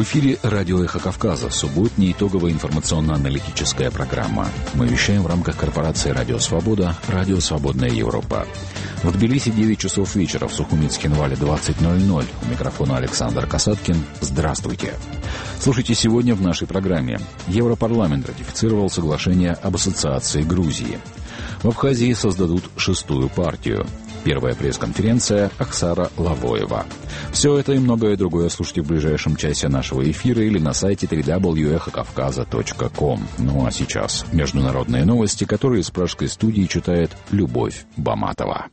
эфире радио «Эхо Кавказа», субботняя итоговая информационно-аналитическая программа. Мы вещаем в рамках корпорации «Радио Свобода», «Радио Свободная Европа». В Тбилиси 9 часов вечера, в Сухумицкинвале 20:00. У микрофона Александр Касаткин. Здравствуйте. Слушайте сегодня в нашей программе. Европарламент ратифицировал соглашение об ассоциации Грузии. В Абхазии создадут 6-ю партию. Первая пресс-конференция Ахсара Лавоева. Все это и многое другое слушайте в ближайшем часе нашего эфира или на сайте www.ekhokavkaza.com. Ну а сейчас международные новости, которые из пражской студии читает Любовь Баматова.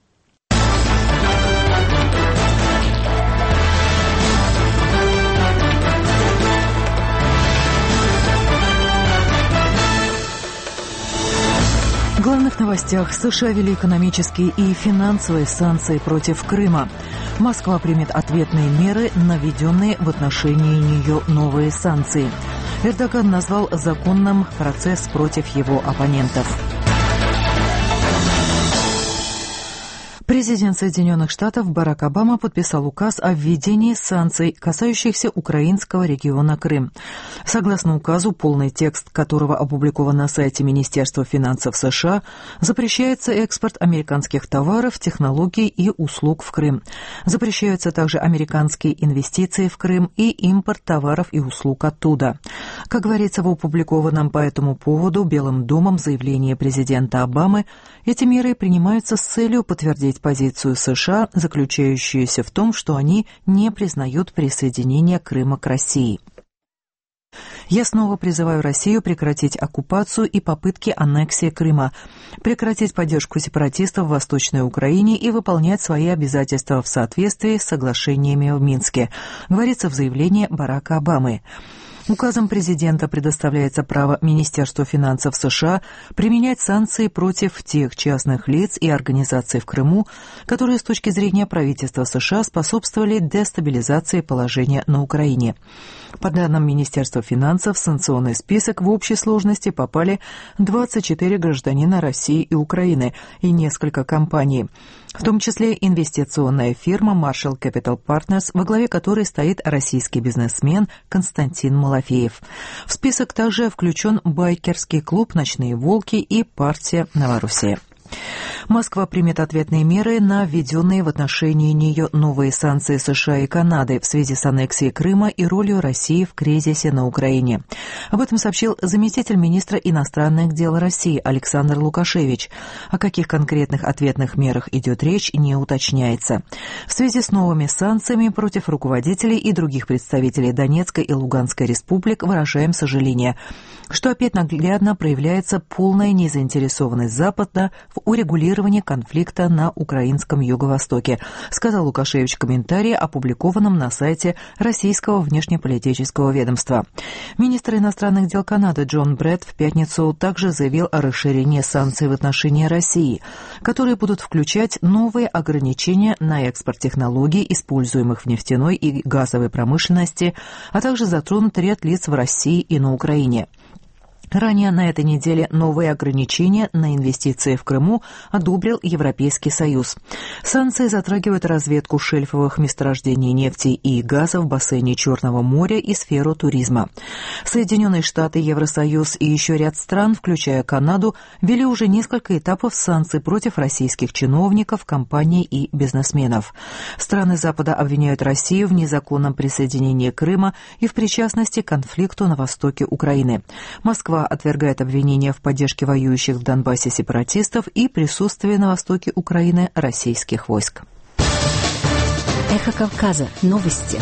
В главных новостях: США ввели экономические и финансовые санкции против Крыма. Москва примет ответные меры на введенные в отношении нее новые санкции. Эрдоган назвал законным процесс против его оппонентов. Президент Соединенных Штатов Барак Обама подписал указ о введении санкций, касающихся украинского региона Крым. Согласно указу, полный текст которого опубликован на сайте Министерства финансов США, запрещается экспорт американских товаров, технологий и услуг в Крым. Запрещаются также американские инвестиции в Крым и импорт товаров и услуг оттуда. Как говорится в опубликованном по этому поводу Белым домом заявлении президента Обамы, эти меры принимаются с целью подтвердить позицию США, заключающуюся в том, что они не признают присоединение Крыма к России. Я снова призываю Россию прекратить оккупацию и попытки аннексии Крыма, прекратить поддержку сепаратистов в Восточной Украине и выполнять свои обязательства в соответствии с соглашениями в Минске, говорится в заявлении Барака Обамы. Указом президента предоставляется право Министерству финансов США применять санкции против тех частных лиц и организаций в Крыму, которые с точки зрения правительства США способствовали дестабилизации положения на Украине. По данным Министерства финансов, в санкционный список в общей сложности попали 24 гражданина России и Украины и несколько компаний, в том числе инвестиционная фирма Marshall Capital Partners, во главе которой стоит российский бизнесмен Константин Малафеев. В список также включен байкерский клуб «Ночные волки» и партия «Новороссия». Москва примет ответные меры на введенные в отношении нее новые санкции США и Канады в связи с аннексией Крыма и ролью России в кризисе на Украине. Об этом сообщил заместитель министра иностранных дел России Александр Лукашевич. О каких конкретных ответных мерах идет речь, не уточняется. В связи с новыми санкциями против руководителей и других представителей Донецкой и Луганской республик выражаем сожаление, что опять наглядно проявляется полная незаинтересованность Запада в урегулировании конфликта на украинском юго-востоке, сказал Лукашевич в комментарии, опубликованном на сайте российского внешнеполитического ведомства. Министр иностранных дел Канады Джон Бретт в пятницу также заявил о расширении санкций в отношении России, которые будут включать новые ограничения на экспорт технологий, используемых в нефтяной и газовой промышленности, а также затронут ряд лиц в России и на Украине. Ранее на этой неделе новые ограничения на инвестиции в Крыму одобрил Европейский Союз. Санкции затрагивают разведку шельфовых месторождений нефти и газа в бассейне Черного моря и сферу туризма. Соединенные Штаты, Евросоюз и еще ряд стран, включая Канаду, ввели уже несколько этапов санкций против российских чиновников, компаний и бизнесменов. Страны Запада обвиняют Россию в незаконном присоединении Крыма и в причастности к конфликту на востоке Украины. Москва отвергает обвинения в поддержке воюющих в Донбассе сепаратистов и присутствии на востоке Украины российских войск. Эхо Кавказа. Новости.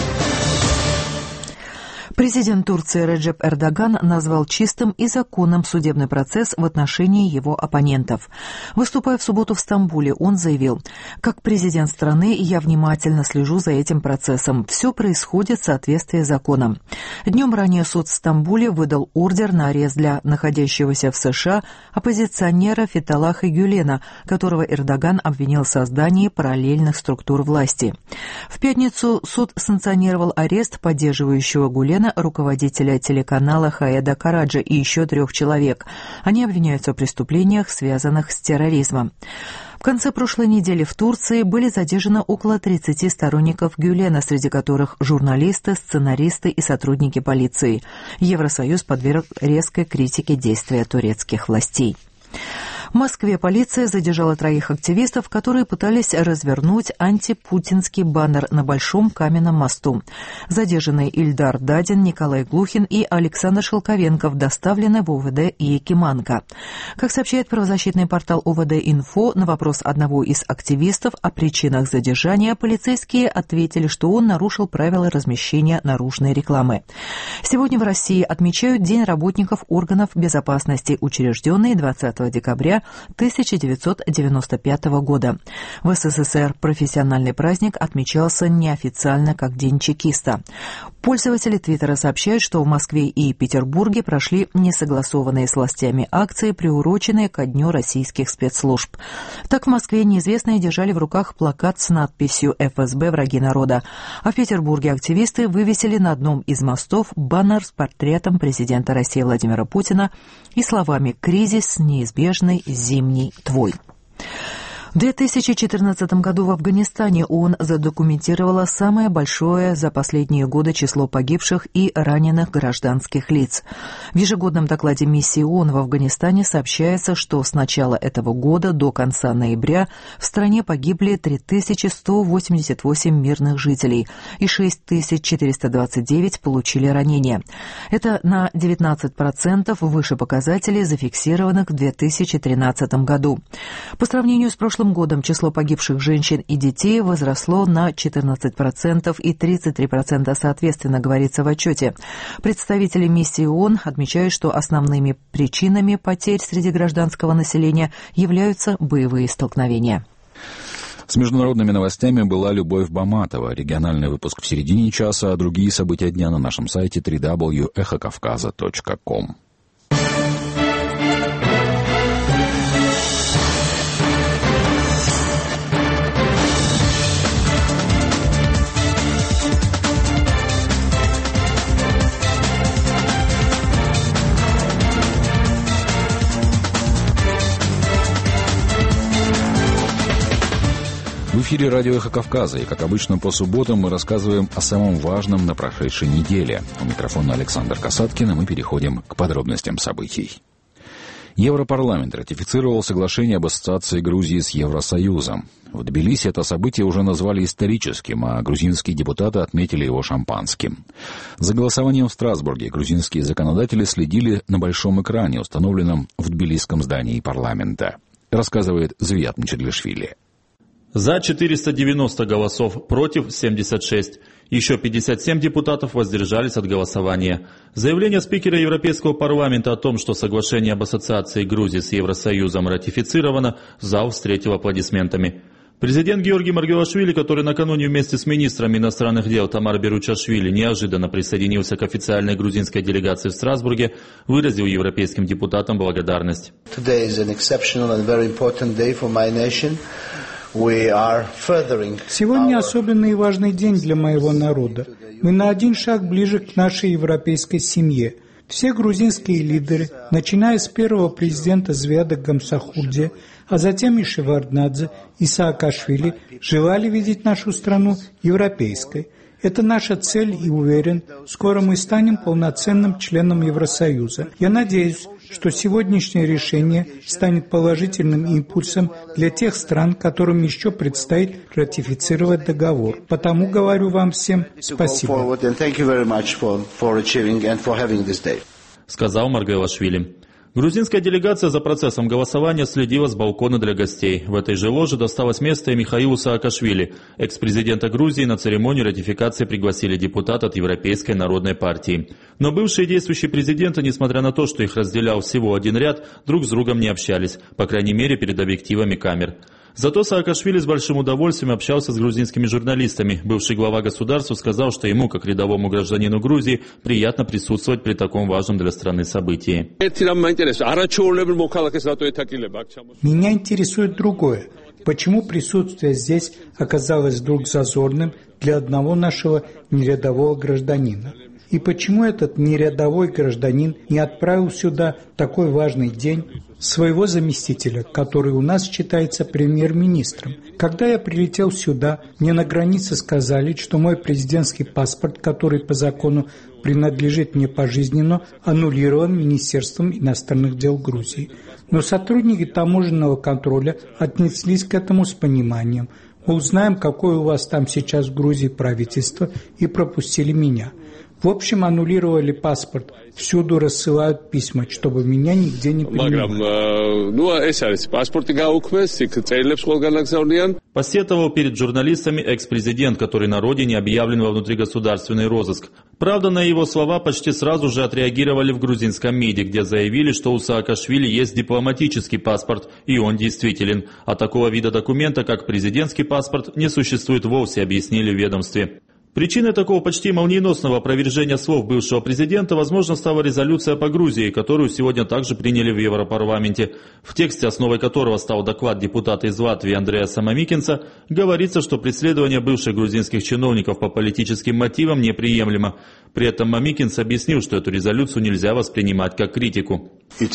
Президент Турции Реджеп Эрдоган назвал чистым и законным судебный процесс в отношении его оппонентов. Выступая в субботу в Стамбуле, он заявил: «Как президент страны я внимательно слежу за этим процессом. Все происходит в соответствии с законом». Днем ранее суд в Стамбуле выдал ордер на арест для находящегося в США оппозиционера Феталаха Гюлена, которого Эрдоган обвинил в создании параллельных структур власти. В пятницу суд санкционировал арест поддерживающего Гюлена руководителя телеканала Хаэда Караджи и еще 3 человек. Они обвиняются в преступлениях, связанных с терроризмом. В конце прошлой недели в Турции были задержаны около 30 сторонников Гюлена, среди которых журналисты, сценаристы и сотрудники полиции. Евросоюз подверг резкой критике действия турецких властей. В Москве полиция задержала 3 активистов, которые пытались развернуть антипутинский баннер на Большом каменном мосту. Задержанные Ильдар Дадин, Николай Глухин и Александр Шелковенков доставлены в УВД Якиманка. Как сообщает правозащитный портал УВД-Инфо, на вопрос одного из активистов о причинах задержания полицейские ответили, что он нарушил правила размещения наружной рекламы. Сегодня в России отмечают День работников органов безопасности, учрежденный 20 декабря 1995 года. В СССР профессиональный праздник отмечался неофициально как День чекиста. Пользователи Твиттера сообщают, что в Москве и Петербурге прошли несогласованные с властями акции, приуроченные ко Дню российских спецслужб. Так в Москве неизвестные держали в руках плакат с надписью «ФСБ. Враги народа», а в Петербурге активисты вывесили на одном из мостов баннер с портретом президента России Владимира Путина и словами «Кризис неизбежный, зимний твой». В 2014 году в Афганистане ООН задокументировала самое большое за последние годы число погибших и раненых гражданских лиц. В ежегодном докладе миссии ООН в Афганистане сообщается, что с начала этого года до конца ноября в стране погибли 3188 мирных жителей и 6429 получили ранения. Это на 19% выше показателей, зафиксированных в 2013 году. По сравнению с прошлым годом число погибших женщин и детей возросло на 14% и 33% соответственно, говорится в отчете. Представители миссии ООН отмечают, что основными причинами потерь среди гражданского населения являются боевые столкновения. С международными новостями была Любовь Баматова. Региональный выпуск в середине часа, а другие события дня на нашем сайте www.echokavkaza.com. В эфире радио «Эхо Кавказа», и, как обычно, по субботам мы рассказываем о самом важном на прошедшей неделе. У микрофона Александр Касаткин, и мы переходим к подробностям событий. Европарламент ратифицировал соглашение об ассоциации Грузии с Евросоюзом. В Тбилиси это событие уже назвали историческим, а грузинские депутаты отметили его шампанским. За голосованием в Страсбурге грузинские законодатели следили на большом экране, установленном в тбилисском здании парламента. Рассказывает Звият Мчедлишвили. За 490 голосов, против 76. Еще 57 депутатов воздержались от голосования. Заявление спикера Европейского парламента о том, что соглашение об ассоциации Грузии с Евросоюзом ратифицировано, зал встретил аплодисментами. Президент Георгий Маргелашвили, который накануне вместе с министром иностранных дел Тамар Беручашвили неожиданно присоединился к официальной грузинской делегации в Страсбурге, выразил европейским депутатам благодарность. Сегодня особенный и важный день для моего народа. Мы на один шаг ближе к нашей европейской семье. Все грузинские лидеры, начиная с первого президента Звиада Гамсахурдзе, а затем и Шеварднадзе, и Саакашвили, желали видеть нашу страну европейской. Это наша цель, и уверен, скоро мы станем полноценным членом Евросоюза. Я надеюсь, что сегодняшнее решение станет положительным импульсом для тех стран, которым еще предстоит ратифицировать договор. Потому говорю вам всем спасибо. Сказал Маргелашвили. Грузинская делегация за процессом голосования следила с балкона для гостей. В этой же ложе досталось место и Михаилу Саакашвили. Экс-президента Грузии на церемонию ратификации пригласили депутат от Европейской народной партии. Но бывшие действующие президенты, несмотря на то, что их разделял всего один ряд, друг с другом не общались, по крайней мере перед объективами камер. Зато Саакашвили с большим удовольствием общался с грузинскими журналистами. Бывший глава государства сказал, что ему, как рядовому гражданину Грузии, приятно присутствовать при таком важном для страны событии. Меня интересует другое. Почему присутствие здесь оказалось вдруг зазорным для одного нашего нерядового гражданина? И почему этот нерядовой гражданин не отправил сюда в такой важный день своего заместителя, который у нас считается премьер-министром? Когда я прилетел сюда, мне на границе сказали, что мой президентский паспорт, который по закону принадлежит мне пожизненно, аннулирован Министерством иностранных дел Грузии. Но сотрудники таможенного контроля отнеслись к этому с пониманием. Мы узнаем, какое у вас там сейчас в Грузии правительство, и пропустили меня. В общем, аннулировали паспорт. Всюду рассылают письма, чтобы меня нигде не принимали. Посетовал перед журналистами экс-президент, который на родине объявлен во внутригосударственный розыск. Правда, на его слова почти сразу же отреагировали в грузинском МИДе, где заявили, что у Саакашвили есть дипломатический паспорт, и он действителен. А такого вида документа, как президентский паспорт, не существует вовсе, объяснили в ведомстве. Причиной такого почти молниеносного опровержения слов бывшего президента, возможно, стала резолюция по Грузии, которую сегодня также приняли в Европарламенте. В тексте, основой которого стал доклад депутата из Латвии Андреаса Мамикинса, говорится, что преследование бывших грузинских чиновников по политическим мотивам неприемлемо. При этом Мамикинс объяснил, что эту резолюцию нельзя воспринимать как критику.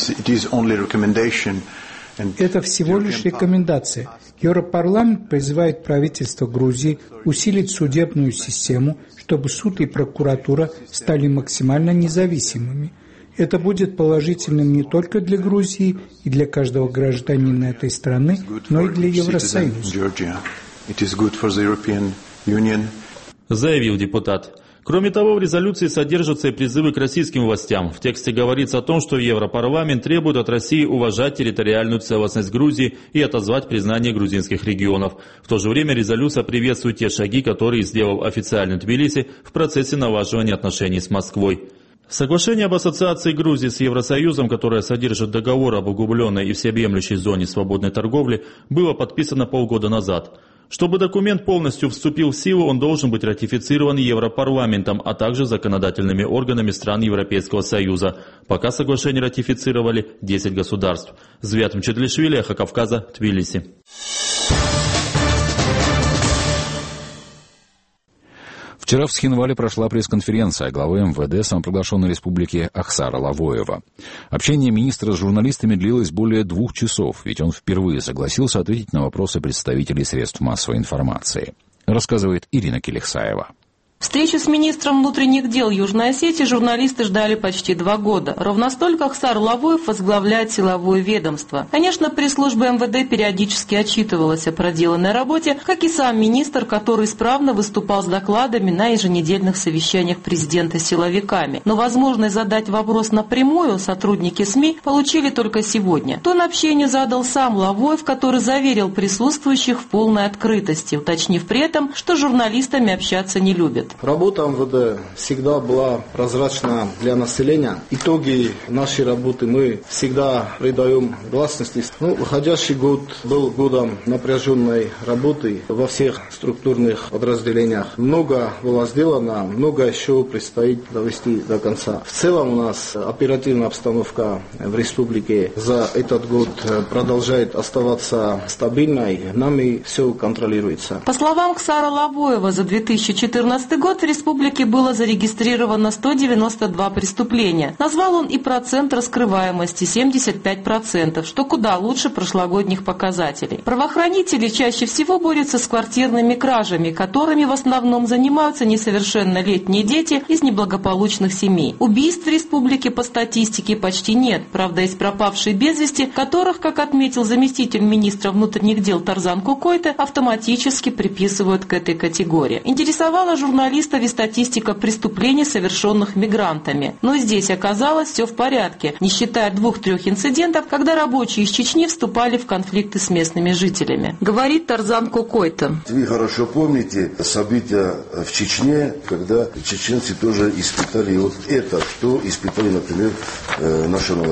Это всего лишь рекомендация. Европарламент призывает правительство Грузии усилить судебную систему, чтобы суд и прокуратура стали максимально независимыми. Это будет положительным не только для Грузии и для каждого гражданина этой страны, но и для Евросоюза. Заявил депутат. Кроме того, в резолюции содержатся и призывы к российским властям. В тексте говорится о том, что Европарламент требует от России уважать территориальную целостность Грузии и отозвать признание грузинских регионов. В то же время резолюция приветствует те шаги, которые сделал официальный Тбилиси в процессе налаживания отношений с Москвой. Соглашение об ассоциации Грузии с Евросоюзом, которое содержит договор об углубленной и всеобъемлющей зоне свободной торговли, было подписано полгода назад. Чтобы документ полностью вступил в силу, он должен быть ратифицирован Европарламентом, а также законодательными органами стран Европейского Союза. Пока соглашение ратифицировали 10 государств. Звят Мчедлишвили, Эхо Кавказа, Тбилиси. Вчера в Схинвале прошла пресс-конференция главы МВД самоприглашенной республики Ахсара Лавоева. Общение министра с журналистами длилось более 2 часов, ведь он впервые согласился ответить на вопросы представителей средств массовой информации. Рассказывает Ирина Келехсаева. Встречу с министром внутренних дел Южной Осетии журналисты ждали почти 2 года. Ровно столько Ахсар Лавоев возглавляет силовое ведомство. Конечно, пресс-служба МВД периодически отчитывалась о проделанной работе, как и сам министр, который исправно выступал с докладами на еженедельных совещаниях президента с силовиками. Но возможность задать вопрос напрямую сотрудники СМИ получили только сегодня. Тон общению задал сам Лавоев, который заверил присутствующих в полной открытости, уточнив при этом, что с журналистами общаться не любит. Работа МВД всегда была прозрачна для населения. Итоги нашей работы мы всегда придаем гласности. Уходящий год был годом напряженной работы во всех структурных подразделениях. Много было сделано, много еще предстоит довести до конца. В целом у нас оперативная обстановка в республике за этот год продолжает оставаться стабильной. Нами все контролируется. По словам Ахсара Лавоева, за 2014 год в республике было зарегистрировано 192 преступления. Назвал он и процент раскрываемости – 75%, что куда лучше прошлогодних показателей. Правоохранители чаще всего борются с квартирными кражами, которыми в основном занимаются несовершеннолетние дети из неблагополучных семей. Убийств в республике по статистике почти нет. Правда, есть пропавшие без вести, которых, как отметил заместитель министра внутренних дел Тарзан Кукойте, автоматически приписывают к этой категории. Интересовала журналистов и статистика преступлений, совершенных мигрантами. Но здесь оказалось все в порядке, не считая 2-3 инцидентов, когда рабочие из Чечни вступали в конфликты с местными жителями. Говорит Тарзан Кукойте. Вы хорошо помните события в Чечне, когда чеченцы тоже испытали вот это, что испытали, например, наша молодежь.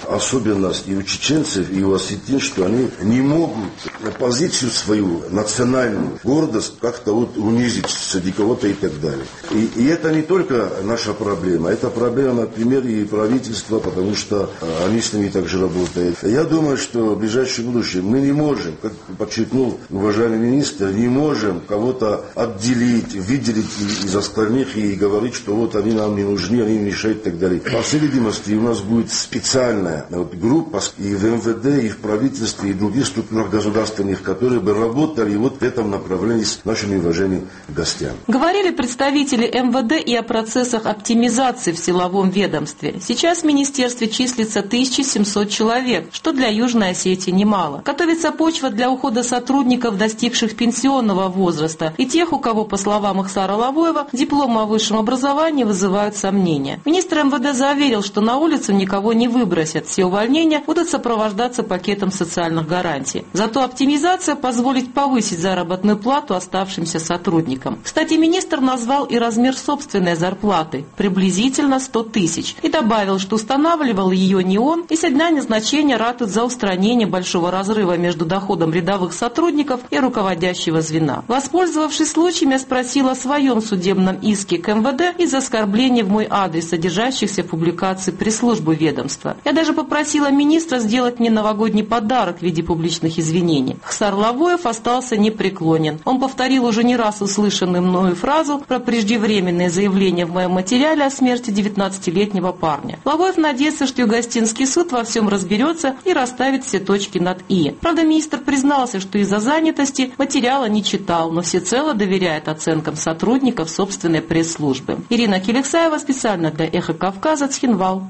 особенность и у чеченцев, и у осетин, что они не могут позицию свою, национальную гордость как-то вот унизить среди кого-то и так далее. И это не только наша проблема, это проблема, например, и правительства, потому что они с ними также работают. Я думаю, что в ближайшем будущем мы не можем, как подчеркнул уважаемый министр, не можем кого-то отделить, выделить из остальных и говорить, что вот они нам не нужны, они мешают и так далее. По всей видимости, у нас будет специальная группа и в МВД, и в правительстве, и в других структурах государственных, которые бы работали вот в этом направлении с нашими уважаемыми гостями. Говорили представители МВД и о процессах оптимизации в силовом ведомстве. Сейчас в министерстве числится 1700 человек, что для Южной Осетии немало. Готовится почва для ухода сотрудников, достигших пенсионного возраста, и тех, у кого, по словам Ихсара Лавоева, дипломы о высшем образовании вызывают сомнения. Министр МВД заверил, что на улицу никого не выбросят. Все увольнения будут сопровождаться пакетом социальных гарантий. Зато оптимизация позволит повысить заработную плату оставшимся сотрудникам. Кстати, министр назвал и размер собственной зарплаты – приблизительно 100 тысяч. И добавил, что устанавливал ее не он, и со дня назначения ратует за устранение большого разрыва между доходом рядовых сотрудников и руководящего звена. Воспользовавшись случаем, я спросила о своем судебном иске к МВД из-за оскорблений в мой адрес, содержащихся в публикации пресс-службы ведомства. Я даже попросила министра сделать мне новогодний подарок в виде публичных извинений. Ихсар Лавоев остался непреклонен. Он повторил уже не раз услышанную мною фразу про преждевременное заявление в моем материале о смерти 19-летнего парня. Лавоев надеется, что Югостинский суд во всем разберется и расставит все точки над «и». Правда, министр признался, что из-за занятости материала не читал, но всецело доверяет оценкам сотрудников собственной пресс-службы. Ирина Келексаева специально для «Эхо Кавказа», Цхинвал.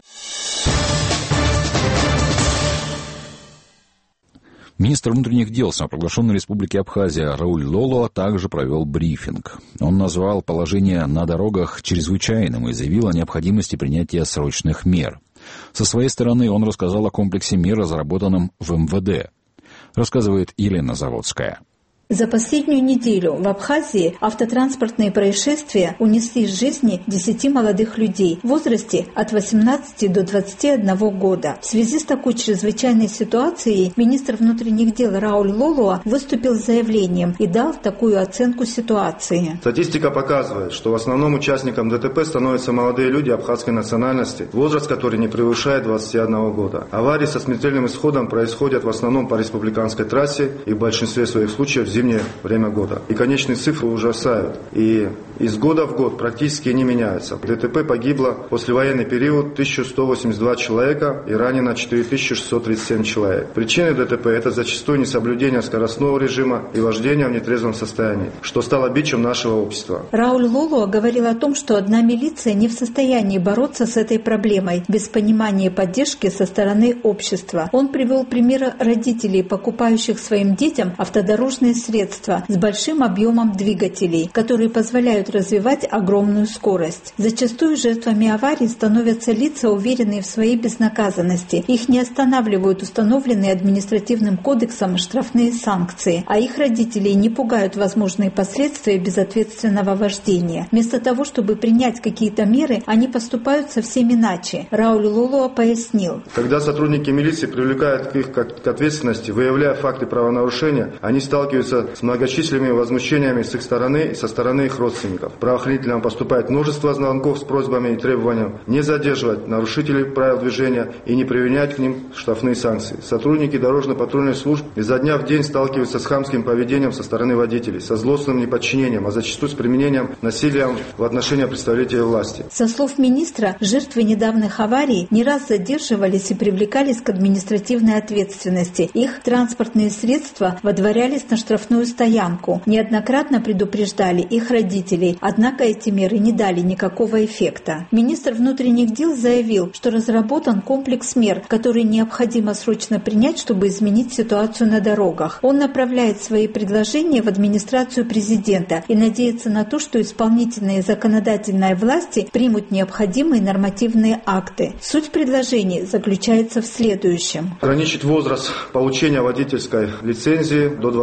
Министр внутренних дел самопровозглашенной Республики Абхазия Рауль Лоло также провел брифинг. Он назвал положение на дорогах чрезвычайным и заявил о необходимости принятия срочных мер. Со своей стороны он рассказал о комплексе мер, разработанном в МВД. Рассказывает Елена Заводская. За последнюю неделю в Абхазии автотранспортные происшествия унесли с жизни 10 молодых людей в возрасте от 18 до 21 года. В связи с такой чрезвычайной ситуацией министр внутренних дел Рауль Лоло выступил с заявлением и дал такую оценку ситуации. Статистика показывает, что в основном участникам ДТП становятся молодые люди абхазской национальности, возраст которой не превышает 21 года. Аварии со смертельным исходом происходят в основном по республиканской трассе и в большинстве своих случаев в зимнее время года. И конечные цифры ужасают. И из года в год практически не меняются. В ДТП погибло в послевоенный период 1182 человека и ранено 4637 человек. Причины ДТП – это зачастую несоблюдение скоростного режима и вождение в нетрезвом состоянии, что стало бичем нашего общества. Рауль Лоло говорил о том, что одна милиция не в состоянии бороться с этой проблемой без понимания и поддержки со стороны общества. Он привел примеры родителей, покупающих своим детям автодорожные средства с большим объемом двигателей, которые позволяют развивать огромную скорость. Зачастую жертвами аварий становятся лица, уверенные в своей безнаказанности. Их не останавливают установленные административным кодексом штрафные санкции, а их родителей не пугают возможные последствия безответственного вождения. Вместо того, чтобы принять какие-то меры, они поступают совсем иначе. Рауль Лоло пояснил. Когда сотрудники милиции привлекают их к ответственности, выявляя факты правонарушения, они сталкиваются с многочисленными возмущениями с их стороны и со стороны их родственников. Правоохранителям поступает множество звонков с просьбами и требованиями не задерживать нарушителей правил движения и не применять к ним штрафные санкции. Сотрудники дорожно-патрульной служб изо дня в день сталкиваются с хамским поведением со стороны водителей, со злостным неподчинением, а зачастую с применением насилия в отношении представителей власти. Со слов министра, жертвы недавних аварий не раз задерживались и привлекались к административной ответственности. Их транспортные средства водворялись на штрафную стоянку. Неоднократно предупреждали их родителей, однако эти меры не дали никакого эффекта. Министр внутренних дел заявил, что разработан комплекс мер, которые необходимо срочно принять, чтобы изменить ситуацию на дорогах. Он направляет свои предложения в администрацию президента и надеется на то, что исполнительные и законодательные власти примут необходимые нормативные акты. Суть предложений заключается в следующем. Ограничить возраст получения водительской лицензии до 20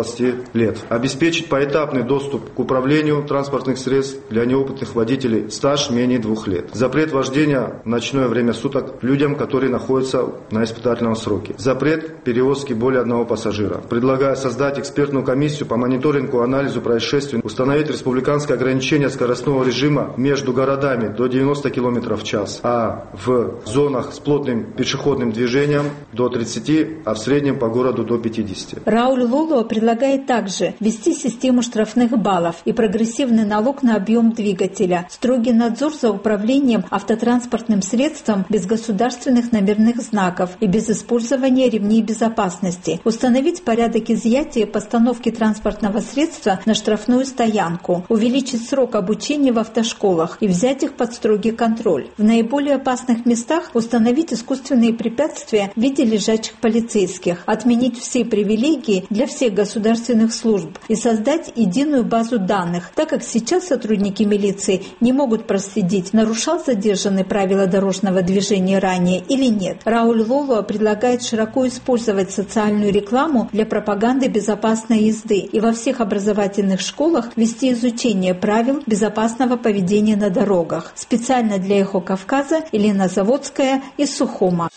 лет. Обеспечить поэтапный доступ к управлению транспортных средств для неопытных водителей, стаж менее 2 лет. Запрет вождения в ночное время суток людям, которые находятся на испытательном сроке. Запрет перевозки более 1 пассажира. Предлагаю создать экспертную комиссию по мониторингу, анализу происшествий, установить республиканское ограничение скоростного режима между городами до 90 км в час, а в зонах с плотным пешеходным движением до 30, а в среднем по городу до 50. Рауль Лолуа предлагает также ввести систему штрафных баллов и прогрессивный налог на объем двигателя, строгий надзор за управлением автотранспортным средством без государственных номерных знаков и без использования ремней безопасности, установить порядок изъятия и постановки транспортного средства на штрафную стоянку, увеличить срок обучения в автошколах и взять их под строгий контроль. В наиболее опасных местах установить искусственные препятствия в виде лежачих полицейских, отменить все привилегии для всех государственных служб и создать единую базу данных, так как сейчас сотрудники милиции не могут проследить, нарушал задержанный правила дорожного движения ранее или нет. Рауль Лолуа предлагает широко использовать социальную рекламу для пропаганды безопасной езды и во всех образовательных школах вести изучение правил безопасного поведения на дорогах. Специально для «Эхо Кавказа» Елена Заводская из Сухума.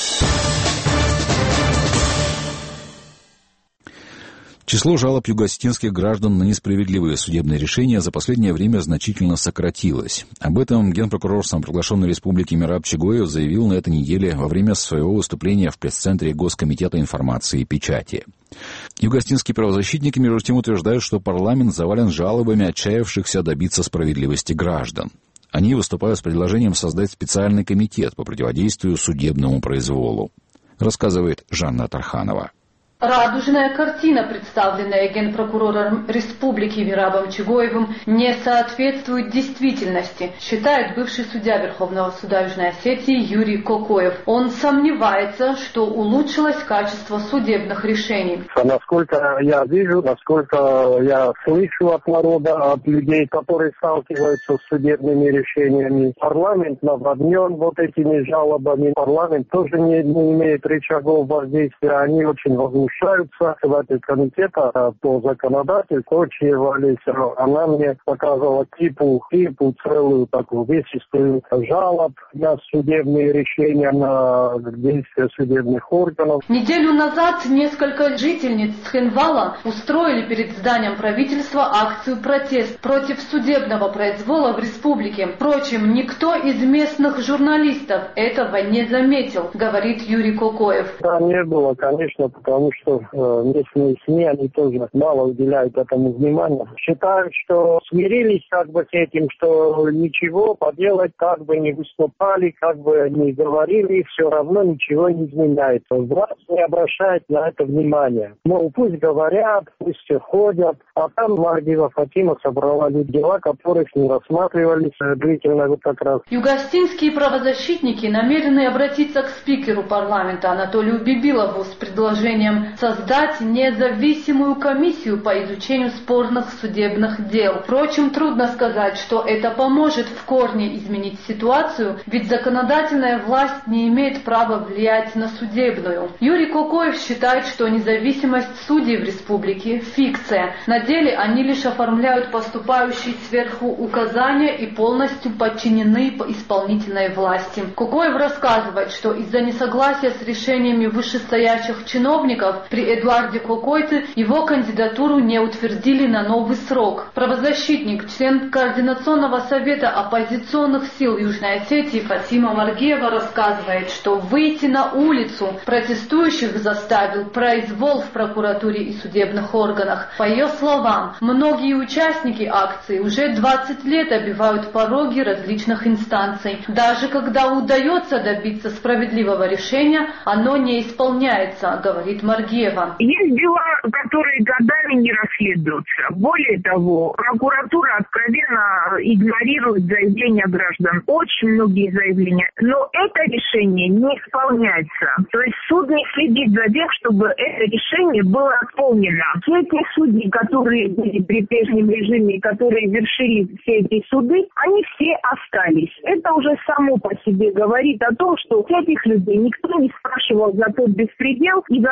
Число жалоб юго-осетинских граждан на несправедливые судебные решения за последнее время значительно сократилось. Об этом генпрокурор самоприглашенной республики Мираб Чигоев заявил на этой неделе во время своего выступления в пресс-центре Госкомитета информации и печати. Юго-осетинские правозащитники, между тем, утверждают, что парламент завален жалобами отчаявшихся добиться справедливости граждан. Они выступают с предложением создать специальный комитет по противодействию судебному произволу, рассказывает Жанна Тарханова. Радужная картина, представленная генпрокурором республики Мирабом Чигоевым, не соответствует действительности, считает бывший судья Верховного суда Южной Осетии Юрий Кокоев. Он сомневается, что улучшилось качество судебных решений. Насколько я вижу, насколько я слышу от народа, от людей, которые сталкиваются с судебными решениями, парламент наводнен вот этими жалобами. Парламент тоже не имеет рычагов воздействия, они очень возмущаются. Председатель комитета по законодательству отчаивались. Она мне показала типу целую такую весистую жалоб на судебные решения, на действия судебных органов. Неделю назад несколько жительниц Цхинвала устроили перед зданием правительства акцию протест против судебного произвола в республике. Впрочем, никто из местных журналистов этого не заметил, говорит Юрий Кокоев. Да, не было, конечно, потому что местные СМИ, они тоже мало уделяют этому внимания. Считают, что смирились как бы с этим, что ничего поделать, как бы не выступали, как бы не говорили, все равно ничего не изменяется. Власть не обращает на это внимания. Мол, пусть говорят, пусть ходят. А там Мардиева Фатима собрала дела, которых не рассматривались длительно вот как раз. Юго-осетинские правозащитники намерены обратиться к спикеру парламента Анатолию Бибилову с предложением создать независимую комиссию по изучению спорных судебных дел. Впрочем, трудно сказать, что это поможет в корне изменить ситуацию, ведь законодательная власть не имеет права влиять на судебную. Юрий Кокоев считает, что независимость судей в республике – фикция. На деле они лишь оформляют поступающие сверху указания и полностью подчинены исполнительной власти. Кокоев рассказывает, что из-за несогласия с решениями вышестоящих чиновников при Эдуарде Кокойце его кандидатуру не утвердили на новый срок. Правозащитник, член Координационного совета оппозиционных сил Южной Осетии Фатима Маргиева рассказывает, что выйти на улицу протестующих заставил произвол в прокуратуре и судебных органах. По ее словам, многие участники акции уже 20 лет обивают пороги различных инстанций. Даже когда удается добиться справедливого решения, оно не исполняется, говорит Маргиева. Есть дела, которые годами не расследуются. Более того, прокуратура откровенно игнорирует заявления граждан. Очень многие заявления. Но это решение не исполняется. То есть суд не следит за тем, чтобы это решение было исполнено. Все эти судьи, которые были при прежнем режиме, которые вершили все эти суды, они все остались. Это уже само по себе говорит о том, что этих людей никто не спрашивал за тот беспредел и за то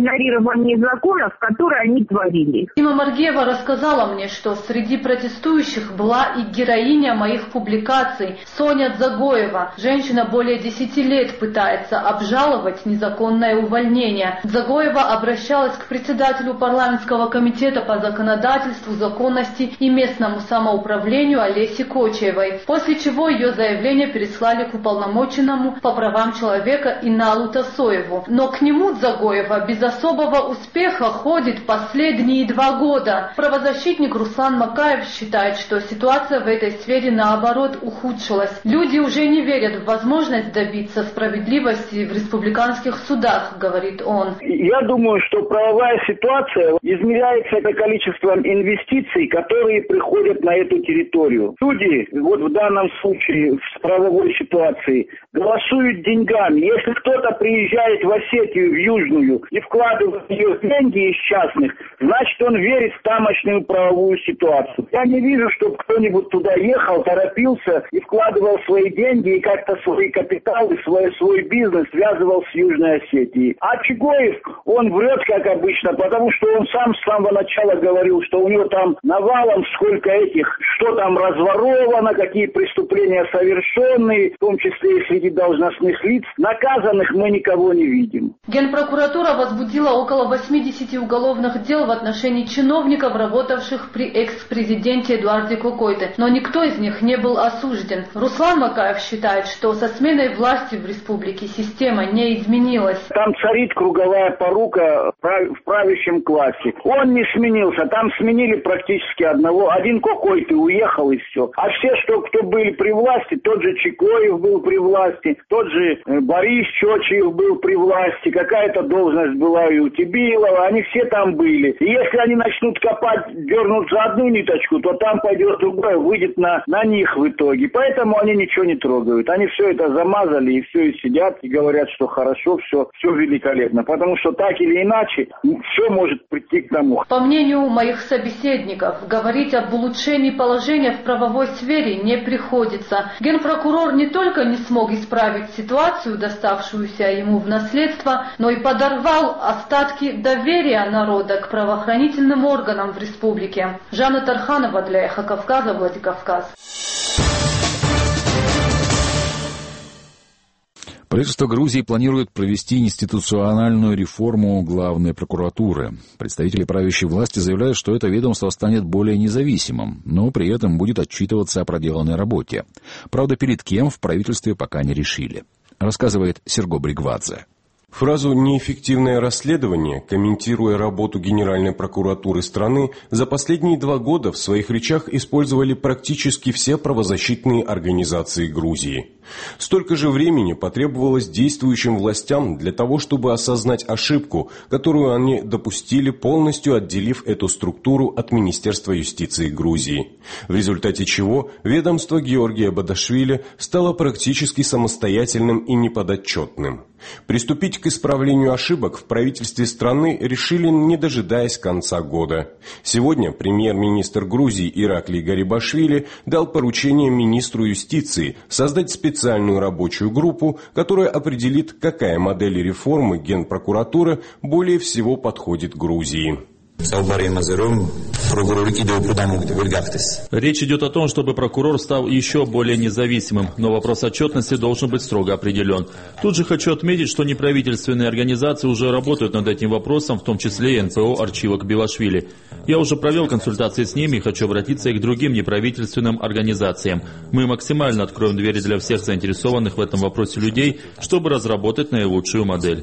игнорирование законов, которые они творили. Дима Маргиева рассказала мне, что среди протестующих была и героиня моих публикаций Соня Дзагоева. Женщина более 10 лет пытается обжаловать незаконное увольнение. Дзагоева обращалась к председателю парламентского комитета по законодательству, законности и местному самоуправлению Олесе Кочаевой, после чего ее заявление переслали к уполномоченному по правам человека Иналу Тасоеву. Но к нему Дзагоева без особого успеха ходит последние 2 года. Правозащитник Руслан Макаев считает, что ситуация в этой сфере наоборот ухудшилась. Люди уже не верят в возможность добиться справедливости в республиканских судах, говорит он. Я думаю, что правовая ситуация измеряется это количеством инвестиций, которые приходят на эту территорию. Люди, вот в данном случае, в правовой ситуации, голосуют деньгами. Если кто-то приезжает в Осетию, в Южную, и вкладывает в нее деньги из частных, значит, он верит в тамошнюю правовую ситуацию. Я не вижу, чтобы кто-нибудь туда ехал, торопился и вкладывал свои деньги и как-то свой капитал и свой бизнес связывал с Южной Осетией. А Чигоев, он врет, как обычно, потому что он сам с самого начала говорил, что у него там навалом сколько этих, что там разворовано, какие преступления совершенные, в том числе и среди должностных лиц. Наказанных мы никого не видим. Генпрокуратура возбудила около 80 уголовных дел в отношении чиновников, работавших при экс-президенте Эдуарде Кокойте, но никто из них не был осужден. Руслан Макаев считает, что со сменой власти в республике система не изменилась. Там царит круговая порука в правящем классе. Он не сменился, там сменили практически одного. Один Кокойте уехал и все. А все, кто были при власти, тот же Чикоев был при власти, тот же Борис Чочиев был при власти, какая-то должность была и у Тибилова, они все там были. И если они начнут копать, дернут за одну ниточку, то там пойдет другая, выйдет на них в итоге. Поэтому они ничего не трогают. Они все это замазали и все и сидят и говорят, что хорошо, все великолепно. Потому что так или иначе все может прийти к тому. По мнению моих собеседников, говорить об улучшении положения в правовой сфере не приходится. Генпрокурор не только не смог исправить ситуацию, доставшуюся ему в наследство, но и подорвал остатки доверия народа к правоохранительным органам в республике. Жанна Тарханова для Эхо Кавказа, Владикавказ. Правительство Грузии планирует провести институциональную реформу главной прокуратуры. Представители правящей власти заявляют, что это ведомство станет более независимым, но при этом будет отчитываться о проделанной работе. Правда, перед кем в правительстве пока не решили. Рассказывает Серго Бригвадзе. Фразу «неэффективное расследование», комментируя работу Генеральной прокуратуры страны, за последние 2 года в своих речах использовали практически все правозащитные организации Грузии. Столько же времени потребовалось действующим властям для того, чтобы осознать ошибку, которую они допустили, полностью отделив эту структуру от Министерства юстиции Грузии. В результате чего ведомство Георгия Бадашвили стало практически самостоятельным и неподотчетным. Приступить к исправлению ошибок в правительстве страны решили, не дожидаясь конца года. Сегодня премьер-министр Грузии Ираклий Гарибашвили дал поручение министру юстиции создать специальную рабочую группу, которая определит, какая модель реформы Генпрокуратуры более всего подходит Грузии. Речь идет о том, чтобы прокурор стал еще более независимым, но вопрос отчетности должен быть строго определен. Тут же хочу отметить, что неправительственные организации уже работают над этим вопросом, в том числе и НПО «Арчивок Белашвили». Я уже провел консультации с ними и хочу обратиться и к другим неправительственным организациям. Мы максимально откроем двери для всех заинтересованных в этом вопросе людей, чтобы разработать наилучшую модель.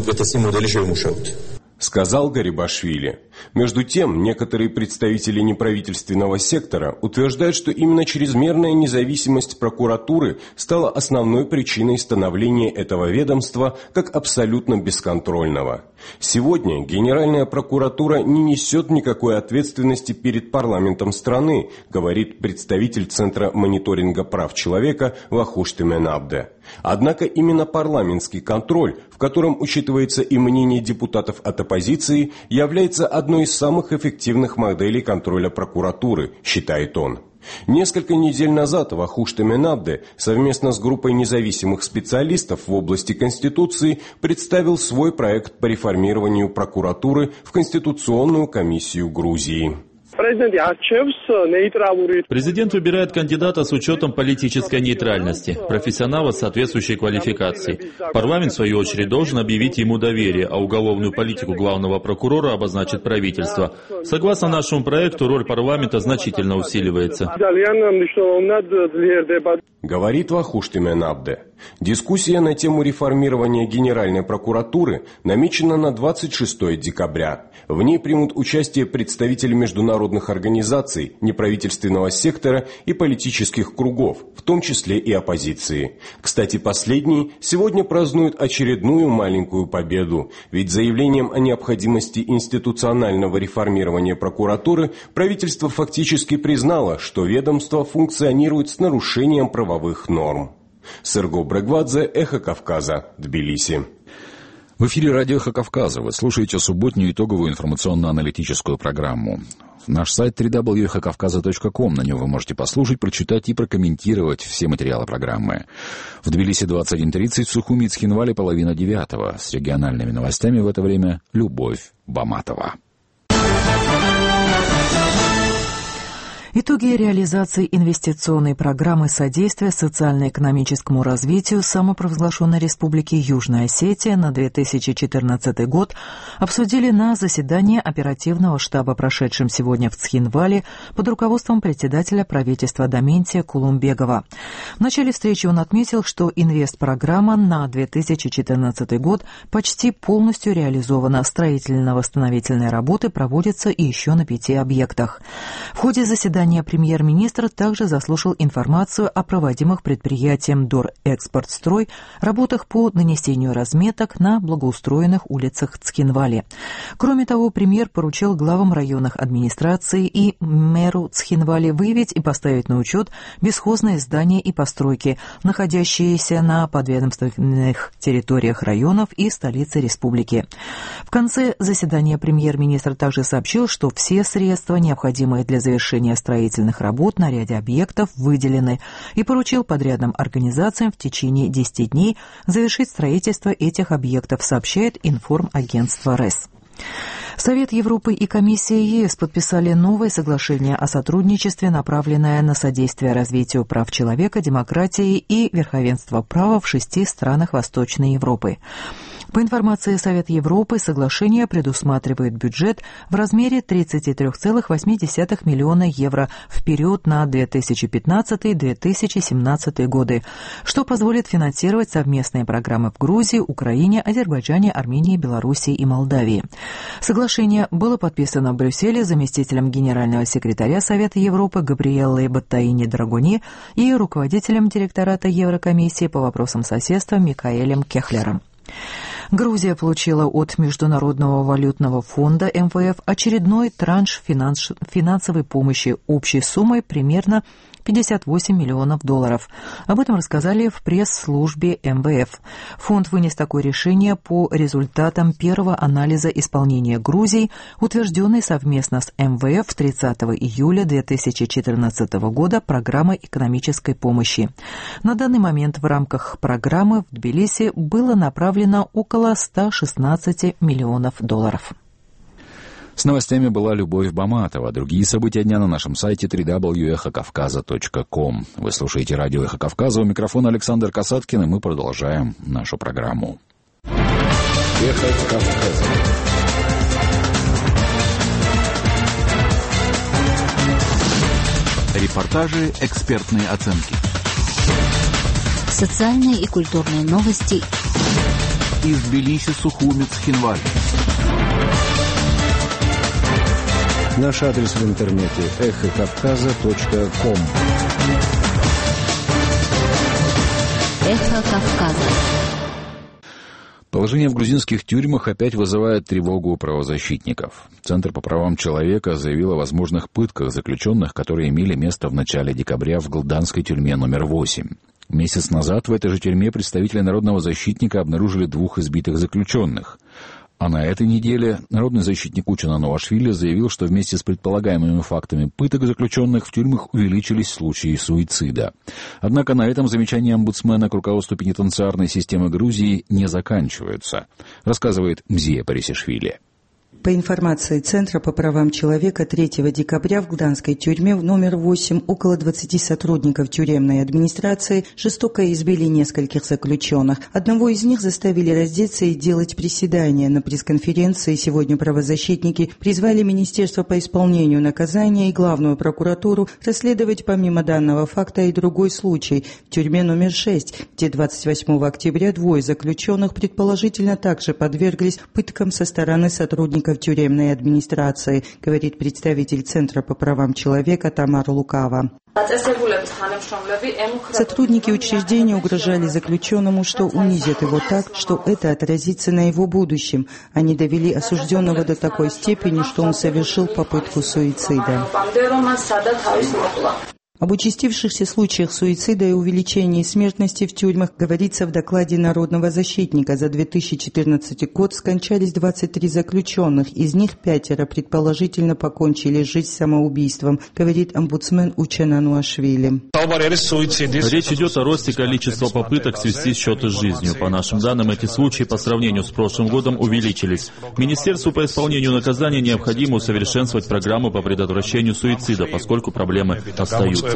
Сказал Гарибашвили. Между тем, некоторые представители неправительственного сектора утверждают, что именно чрезмерная независимость прокуратуры стала основной причиной становления этого ведомства как абсолютно бесконтрольного. Сегодня Генеральная прокуратура не несет никакой ответственности перед парламентом страны, говорит представитель Центра мониторинга прав человека Вахуш Теменабде. Однако именно парламентский контроль, в котором учитывается и мнение депутатов от оппозиции, является одной из самых эффективных моделей контроля прокуратуры, считает он. Несколько недель назад Вахуш Теменабде совместно с группой независимых специалистов в области Конституции представил свой проект по реформированию прокуратуры в Конституционную комиссию Грузии. Президент выбирает кандидата с учетом политической нейтральности, профессионала с соответствующей квалификацией. Парламент, в свою очередь, должен объявить ему доверие, а уголовную политику главного прокурора обозначит правительство. Согласно нашему проекту, роль парламента значительно усиливается. Говорит Вахуш Теменабде. Дискуссия на тему реформирования Генеральной прокуратуры намечена на 26 декабря. В ней примут участие представители международных организаций, неправительственного сектора и политических кругов, в том числе и оппозиции. Кстати, последние сегодня празднуют очередную маленькую победу, ведь заявлением о необходимости институционального реформирования прокуратуры правительство фактически признало, что ведомство функционирует с нарушением правовых норм. Серго Брегвадзе, Эхо Кавказа, Тбилиси. В эфире радио «Эхо Кавказа». Вы слушаете субботнюю итоговую информационно-аналитическую программу. Наш сайт www.эхокавказа.ком. На нем вы можете послушать, прочитать и прокомментировать все материалы программы. В Тбилиси 21:30, в Сухуми, Цхинвале 8:30. С региональными новостями в это время Любовь Баматова. Итоги реализации инвестиционной программы содействия социально-экономическому развитию самопровозглашенной Республики Южная Осетия на 2014 год обсудили на заседании оперативного штаба, прошедшем сегодня в Цхинвале под руководством председателя правительства Доментия Кулумбегова. В начале встречи он отметил, что инвестпрограмма на 2014 год почти полностью реализована. Строительно-восстановительные работы проводятся и еще на 5 объектах. В ходе заседания премьер-министр также заслушал информацию о проводимых предприятием Дорэкспортстрой работах по нанесению разметок на благоустроенных улицах Цхинвали. Кроме того, премьер поручил главам районных администраций и мэру Цхинвали выявить и поставить на учет бесхозные здания и постройки, находящиеся на подведомственных территориях районов и столицы республики. В конце заседания премьер-министр также сообщил, что все средства, необходимые для завершения строительных работ на ряде объектов, выделены, и поручил подрядным организациям в течение 10 дней завершить строительство этих объектов, сообщает информагентство РЭС. Совет Европы и Комиссия ЕС подписали новое соглашение о сотрудничестве, направленное на содействие развитию прав человека, демократии и верховенства права в 6 странах Восточной Европы. По информации Совета Европы, соглашение предусматривает бюджет в размере 33,8 миллиона евро в период на 2015-2017 годы, что позволит финансировать совместные программы в Грузии, Украине, Азербайджане, Армении, Белоруссии и Молдавии. Соглашение было подписано в Брюсселе заместителем генерального секретаря Совета Европы Габриэллой Баттаини-Драгони и руководителем директората Еврокомиссии по вопросам соседства Микаэлем Кехлером. Грузия получила от Международного валютного фонда МВФ очередной транш финансовой помощи общей суммой примерно $58 миллионов. Об этом рассказали в пресс-службе МВФ. Фонд вынес такое решение по результатам первого анализа исполнения Грузии, утвержденной совместно с МВФ 30 июля 2014 года программы экономической помощи. На данный момент в рамках программы в Тбилиси было направлено около $116 миллионов. С новостями была Любовь Баматова. Другие события дня на нашем сайте www.эхокавказа.ком. Вы слушаете радио «Эхо Кавказа». У микрофона Александр Касаткин, и мы продолжаем нашу программу. «Эхо Кавказа». Репортажи, экспертные оценки. Социальные и культурные новости. Из Тбилиси, Сухуми, Цхинвали. Наш адрес в интернете – эхокавказа.ком. Эхо Кавказа. Положение в грузинских тюрьмах опять вызывает тревогу у правозащитников. Центр по правам человека заявил о возможных пытках заключенных, которые имели место в начале декабря в Галданской тюрьме номер 8. Месяц назад в этой же тюрьме представители народного защитника обнаружили 2 избитых заключенных. А на этой неделе народный защитник Учен Ануашвили заявил, что вместе с предполагаемыми фактами пыток заключенных в тюрьмах увеличились случаи суицида. Однако на этом замечания омбудсмена к руководству пенитенциарной системы Грузии не заканчиваются, рассказывает Мзия Парисишвили. По информации Центра по правам человека, 3 декабря в Гданской тюрьме номер 8 около 20 сотрудников тюремной администрации жестоко избили нескольких заключенных. Одного из них заставили раздеться и делать приседания. На пресс-конференции сегодня правозащитники призвали Министерство по исполнению наказания и Главную прокуратуру расследовать помимо данного факта и другой случай в тюрьме номер 6, где 28 октября двое заключенных предположительно также подверглись пыткам со стороны сотрудников тюремной администрации, говорит представитель Центра по правам человека Тамара Лукава. Сотрудники учреждения угрожали заключенному, что унизят его так, что это отразится на его будущем. Они довели осужденного до такой степени, что он совершил попытку суицида. Об участившихся случаях суицида и увеличении смертности в тюрьмах говорится в докладе народного защитника. За 2014 год скончались 23 заключенных, из них 5 предположительно покончили жизнь самоубийством, говорит омбудсмен Учен Ануашвили. Речь идет о росте количества попыток свести счеты с жизнью. По нашим данным, эти случаи по сравнению с прошлым годом увеличились. Министерству по исполнению наказания необходимо усовершенствовать программу по предотвращению суицида, поскольку проблемы остаются.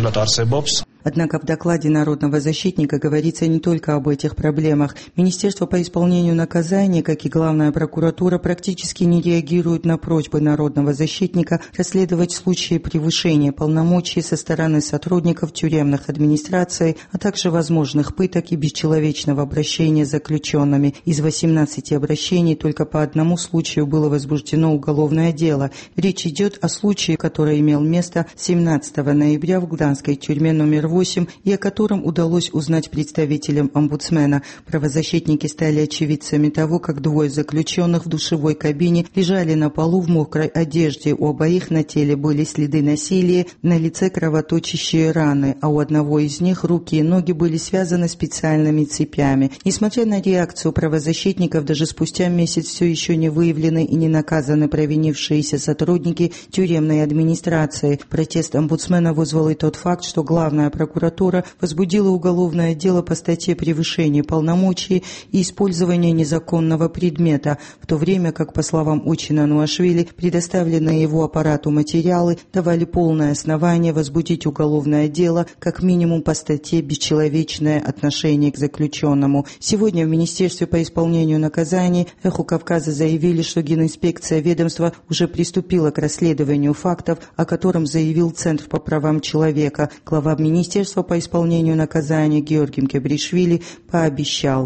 Однако в докладе народного защитника говорится не только об этих проблемах. Министерство по исполнению наказания, как и Главная прокуратура, практически не реагируют на просьбы народного защитника расследовать случаи превышения полномочий со стороны сотрудников тюремных администраций, а также возможных пыток и бесчеловечного обращения с заключенными. Из 18 обращений только по одному случаю было возбуждено уголовное дело. Речь идет о случае, который имел место 17 ноября в Гданской тюрьме номер 8 и о котором удалось узнать представителям омбудсмена. Правозащитники стали очевидцами того, как двое заключенных в душевой кабине лежали на полу в мокрой одежде. У обоих на теле были следы насилия, на лице кровоточащие раны, а у одного из них руки и ноги были связаны специальными цепями. Несмотря на реакцию правозащитников, даже спустя месяц все еще не выявлены и не наказаны провинившиеся сотрудники тюремной администрации. Протест омбудсмена вызвал и тот факт, что Главная прокуратура возбудила уголовное дело по статье «Превышение полномочий и использование незаконного предмета», в то время как, по словам Учена Ануашвили, предоставленные его аппарату материалы давали полное основание возбудить уголовное дело как минимум по статье «Бесчеловечное отношение к заключенному». Сегодня в Министерстве по исполнению наказаний «Эхо Кавказа» заявили, что генинспекция ведомства уже приступила к расследованию фактов, о котором заявил Центр по правам человека. Глава Министерства по исполнению наказания Георгий Мкебришвили пообещал.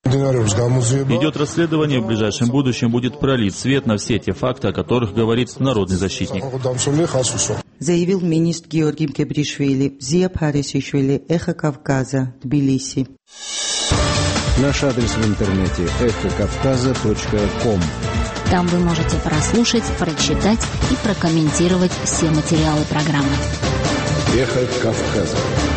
Идет расследование, в ближайшем будущем будет пролит свет на все те факты, о которых говорит народный защитник. Заявил министр Георгий Мкебришвили. Мзия Парисишвили, Эхо Кавказа, Тбилиси. Наш адрес в интернете эхокавказа.ком. Там вы можете прослушать, прочитать и прокомментировать все материалы программы. Эхо Кавказа.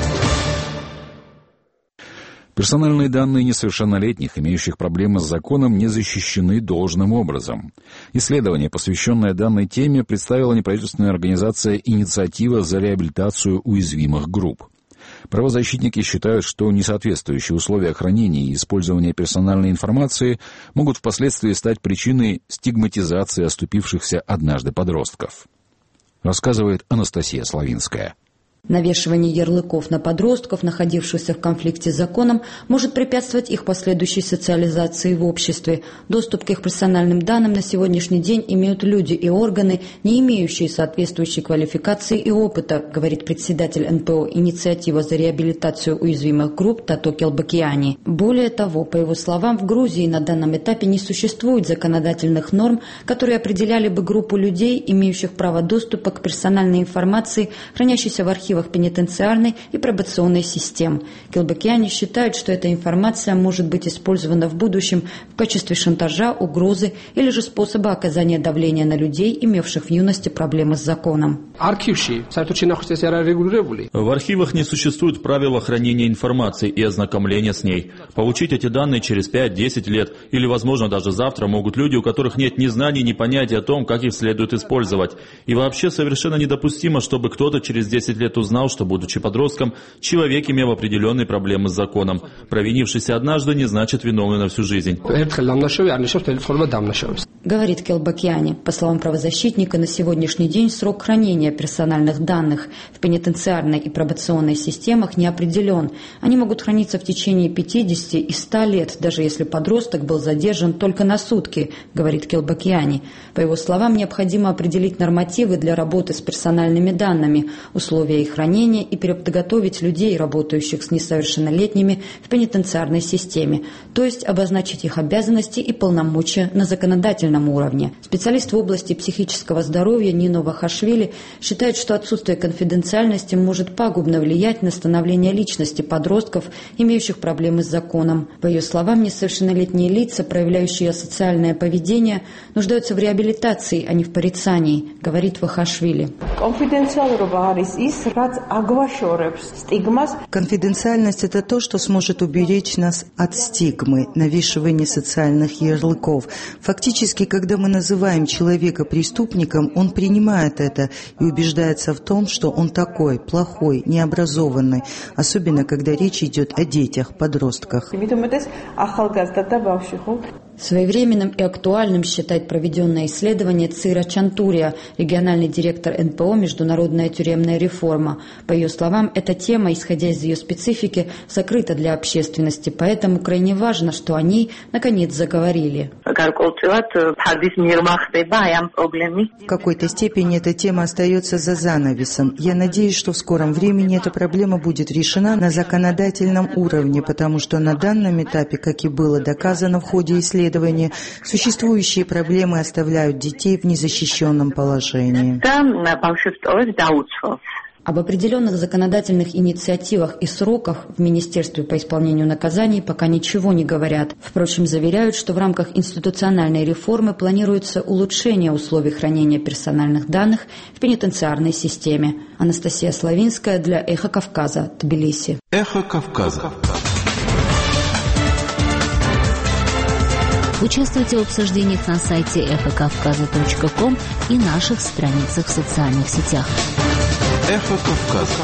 Персональные данные несовершеннолетних, имеющих проблемы с законом, не защищены должным образом. Исследование, посвященное данной теме, представила неправительственная организация «Инициатива за реабилитацию уязвимых групп». Правозащитники считают, что несоответствующие условия хранения и использования персональной информации могут впоследствии стать причиной стигматизации оступившихся однажды подростков. Рассказывает Анастасия Славинская. Навешивание ярлыков на подростков, находившихся в конфликте с законом, может препятствовать их последующей социализации в обществе. Доступ к их персональным данным на сегодняшний день имеют люди и органы, не имеющие соответствующей квалификации и опыта, говорит председатель НПО «Инициатива за реабилитацию уязвимых групп» Тато Келбакиани. Более того, по его словам, в Грузии на данном этапе не существует законодательных норм, которые определяли бы группу людей, имеющих право доступа к персональной информации, хранящейся в архиве архивах пенитенциарной и пробационной систем. Келбакиани считает, что эта информация может быть использована в будущем в качестве шантажа, угрозы или же способа оказания давления на людей, имевших в юности проблемы с законом. В архивах не существует правила хранения информации и ознакомления с ней. Получить эти данные через 5-10 лет или, возможно, даже завтра могут люди, у которых нет ни знаний, ни понятия о том, как их следует использовать. И вообще совершенно недопустимо, чтобы кто-то через 10 лет узнал, что, будучи подростком, человек имел определенные проблемы с законом. Провинившийся однажды не значит виновный на всю жизнь. Говорит Келбакиани. По словам правозащитника, на сегодняшний день срок хранения персональных данных в пенитенциарной и пробационной системах не определен. Они могут храниться в течение 50 и 100 лет, даже если подросток был задержан только на сутки, говорит Келбакиани. По его словам, необходимо определить нормативы для работы с персональными данными, условия их хранения и переподготовить людей, работающих с несовершеннолетними в пенитенциарной системе, то есть обозначить их обязанности и полномочия на законодательном уровне. Специалист в области психического здоровья Нино Вахашвили считает, что отсутствие конфиденциальности может пагубно влиять на становление личности подростков, имеющих проблемы с законом. По ее словам, несовершеннолетние лица, проявляющие асоциальное поведение, нуждаются в реабилитации, а не в порицании, говорит Вахашвили. Конфиденциальность – это то, что сможет уберечь нас от стигмы, навешивания социальных ярлыков. Фактически, когда мы называем человека преступником, он принимает это и убеждается в том, что он такой, плохой, необразованный, особенно когда речь идет о детях, подростках. Своевременным и актуальным считает проведенное исследование Цира Чантурия, региональный директор НПО «Международная тюремная реформа». По ее словам, эта тема, исходя из ее специфики, закрыта для общественности, поэтому крайне важно, что о ней наконец заговорили. В какой-то степени эта тема остается за занавесом. Я надеюсь, что в скором времени эта проблема будет решена на законодательном уровне, потому что на данном этапе, как и было доказано в ходе исследования, существующие проблемы оставляют детей в незащищенном положении. Об определенных законодательных инициативах и сроках в Министерстве по исполнению наказаний пока ничего не говорят. Впрочем, заверяют, что в рамках институциональной реформы планируется улучшение условий хранения персональных данных в пенитенциарной системе. Анастасия Славинская для «Эхо Кавказа», Тбилиси. «Эхо Кавказа». Участвуйте в обсуждениях на сайте эхокавказа.ком и наших страницах в социальных сетях. Эхо Кавказа.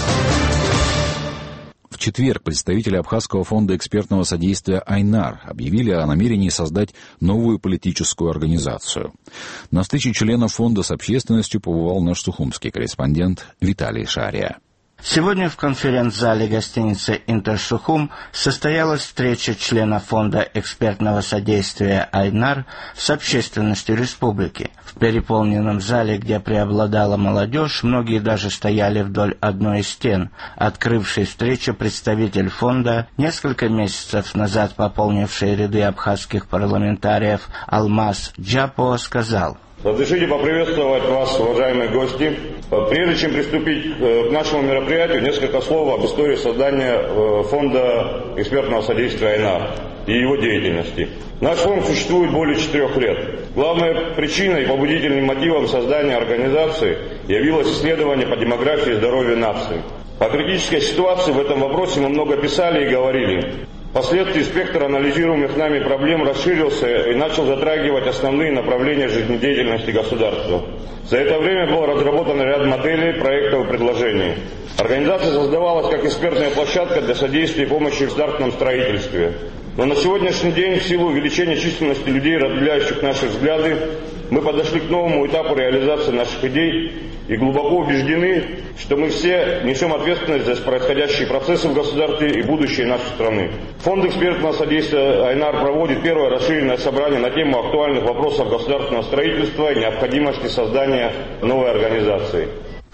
В четверг представители Абхазского фонда экспертного содействия «Айнар» объявили о намерении создать новую политическую организацию. На встрече членов фонда с общественностью побывал наш сухумский корреспондент Виталий Шария. Сегодня в конференц-зале гостиницы «Интерсухум» состоялась встреча членов фонда экспертного содействия «Айнар» с общественностью республики. В переполненном зале, где преобладала молодежь, многие даже стояли вдоль одной из стен. Открывший встречу представитель фонда, несколько месяцев назад пополнивший ряды абхазских парламентариев Алмаз Джапо, сказал: «Разрешите поприветствовать вас, уважаемые гости. Прежде чем приступить к нашему мероприятию, несколько слов об истории создания фонда экспертного содействия «Айнар» и его деятельности. Наш фонд существует более 4 лет. Главной причиной и побудительным мотивом создания организации явилось исследование по демографии и здоровью нации. О критической ситуации в этом вопросе мы много писали и говорили. Впоследствии спектр анализируемых нами проблем расширился и начал затрагивать основные направления жизнедеятельности государства. За это время был разработан ряд моделей, проектов и предложений. Организация создавалась как экспертная площадка для содействия и помощи в государственном строительстве. Но на сегодняшний день, в силу увеличения численности людей, разделяющих наши взгляды, мы подошли к новому этапу реализации наших идей и глубоко убеждены, что мы все несем ответственность за происходящие процессы в государстве и будущее нашей страны. Фонд экспертного содействия «Айнар» проводит первое расширенное собрание на тему актуальных вопросов государственного строительства и необходимости создания новой организации.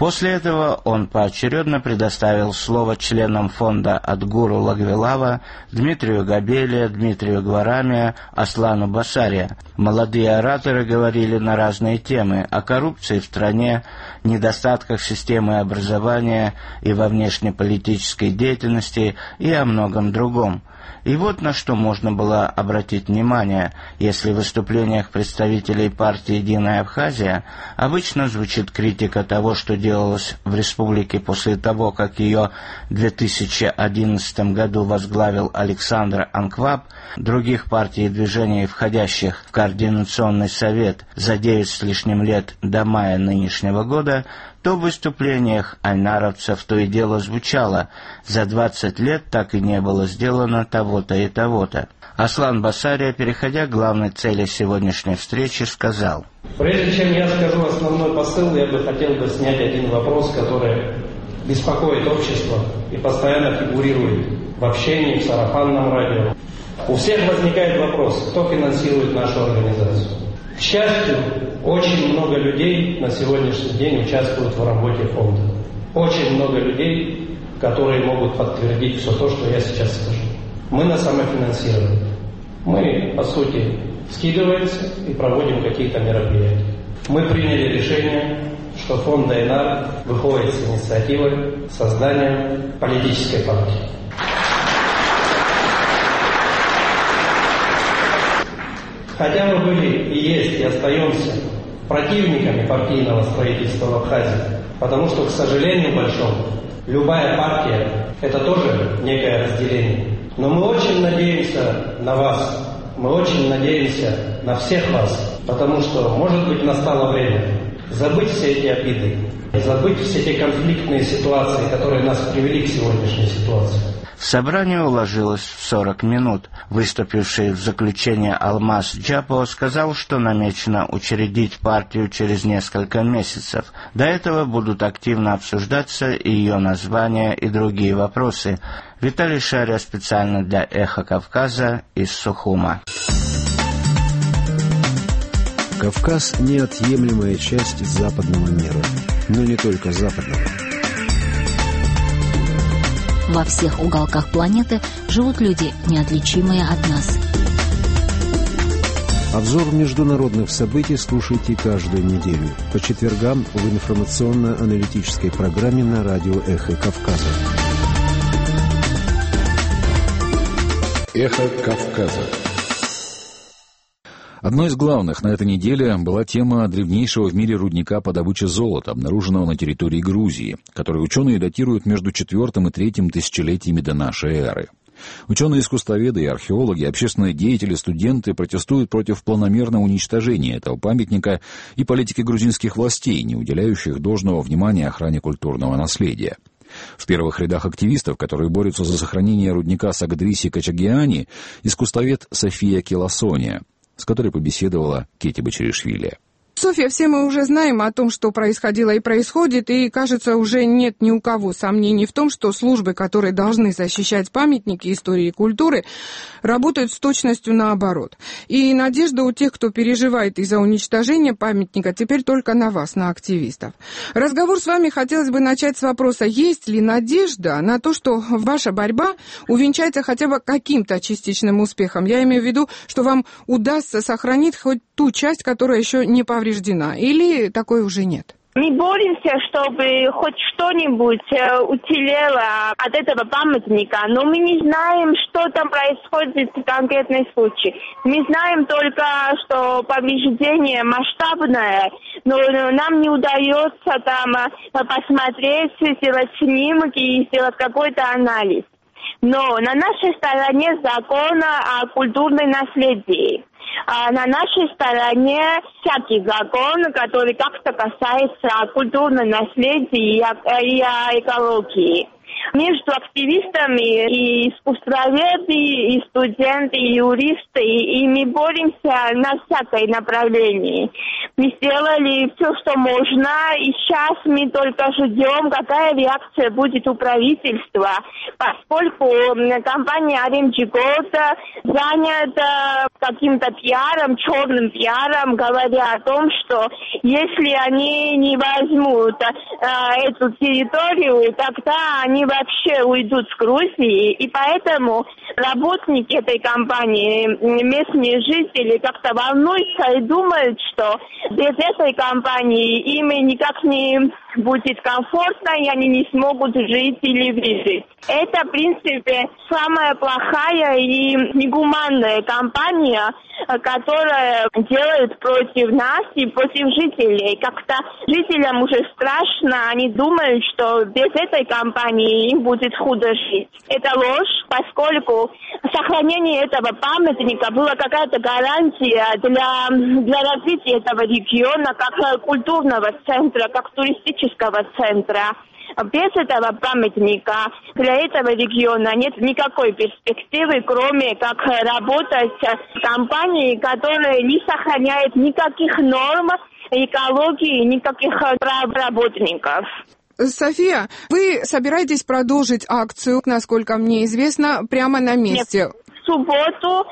После этого он поочередно предоставил слово членам фонда Адгуру Лагвилава, Дмитрию Габелия, Дмитрию Гварамия, Аслану Басария. Молодые ораторы говорили на разные темы: о коррупции в стране, недостатках системы образования и во внешнеполитической деятельности и о многом другом. И вот на что можно было обратить внимание, если в выступлениях представителей партии «Единая Абхазия» обычно звучит критика того, что делалось в республике после того, как ее в 2011 году возглавил Александр Анкваб, других партий и движений, входящих в Координационный совет за 9 с лишним лет до мая нынешнего года, то в выступлениях айнаровцев то и дело звучало: за 20 лет так и не было сделано того-то и того-то. Аслан Басария, переходя к главной цели сегодняшней встречи, сказал: прежде чем я скажу основной посыл, я бы хотел снять один вопрос, который беспокоит общество и постоянно фигурирует в общении, в сарафанном радио. У всех возникает вопрос, кто финансирует нашу организацию. К счастью, очень много людей на сегодняшний день участвуют в работе фонда. Очень много людей, которые могут подтвердить все то, что я сейчас скажу. Мы на самофинансировании. Мы, по сути, скидываемся и проводим какие-то мероприятия. Мы приняли решение, что фонд Айнар выходит с инициативой создания политической партии. Хотя мы были и есть, и остаемся противниками партийного строительства в Абхазии, потому что, к сожалению большому, любая партия – это тоже некое разделение. Но мы очень надеемся на вас, мы очень надеемся на всех вас, потому что, может быть, настало время забыть все эти обиды, забыть все те конфликтные ситуации, которые нас привели к сегодняшней ситуации. Собрание уложилось в 40 минут. Выступивший в заключение Алмаз Джапо сказал, что намечено учредить партию через несколько месяцев. До этого будут активно обсуждаться и ее название, и другие вопросы. Виталий Шария специально для «Эхо Кавказа» из Сухума. Кавказ – неотъемлемая часть западного мира, но не только западного. Во всех уголках планеты живут люди, неотличимые от нас. Обзор международных событий слушайте каждую неделю по четвергам в информационно-аналитической программе на радио «Эхо Кавказа». «Эхо Кавказа». Одной из главных на этой неделе была тема древнейшего в мире рудника по добыче золота, обнаруженного на территории Грузии, который ученые датируют между 4 и 3 тысячелетиями до нашей эры. Ученые-искусствоведы и археологи, общественные деятели, студенты протестуют против планомерного уничтожения этого памятника и политики грузинских властей, не уделяющих должного внимания охране культурного наследия. В первых рядах активистов, которые борются за сохранение рудника Сагдриси Качагиани, искусствовед София Келасония, с которой побеседовала Кети Бачаришвили. Софья, все мы уже знаем о том, что происходило и происходит, и, кажется, уже нет ни у кого сомнений в том, что службы, которые должны защищать памятники истории и культуры, работают с точностью наоборот. И надежда у тех, кто переживает из-за уничтожения памятника, теперь только на вас, на активистов. Разговор с вами хотелось бы начать с вопроса, есть ли надежда на то, что ваша борьба увенчается хотя бы каким-то частичным успехом? Я имею в виду, что вам удастся сохранить хоть ту часть, которая еще не повреждена. Или такой уже нет? Мы боремся, чтобы хоть что-нибудь уцелело от этого памятника, но мы не знаем, что там происходит в конкретном случае. Мы знаем только, что повреждение масштабное, но нам не удается там посмотреть, сделать снимки и сделать какой-то анализ. Но на нашей стороне закон о культурном наследии. А на нашей стороне всякий закон, который как-то касается культурного наследия и экологии. между активистами и искусствоведы, и студенты, и юристы, и мы боремся на всякое направление. Мы сделали все, что можно, и сейчас мы только ждем, какая реакция будет у правительства, поскольку компания RMG Gold занята каким-то пиаром, черным пиаром, говоря о том, что если они не возьмут эту территорию, тогда они вообще уйдут с Грузии, и поэтому работники этой компании, местные жители как-то волнуются и думают, что без этой компании им никак не будет комфортно, и они не смогут жить или выжить. Это, в принципе, самая плохая и негуманная компания, которая делает против нас и против жителей. Как-то жителям уже страшно, они думают, что без этой компании им будет худо жить. Это ложь, поскольку сохранение этого памятника была какая-то гарантия для развития этого региона как культурного центра, как туристического центра. Без этого памятника для этого региона нет никакой перспективы, кроме как работать в компании, которая не сохраняет никаких норм экологии, никаких прав работников. София, вы собираетесь продолжить акцию, насколько мне известно, прямо на месте? Нет. В субботу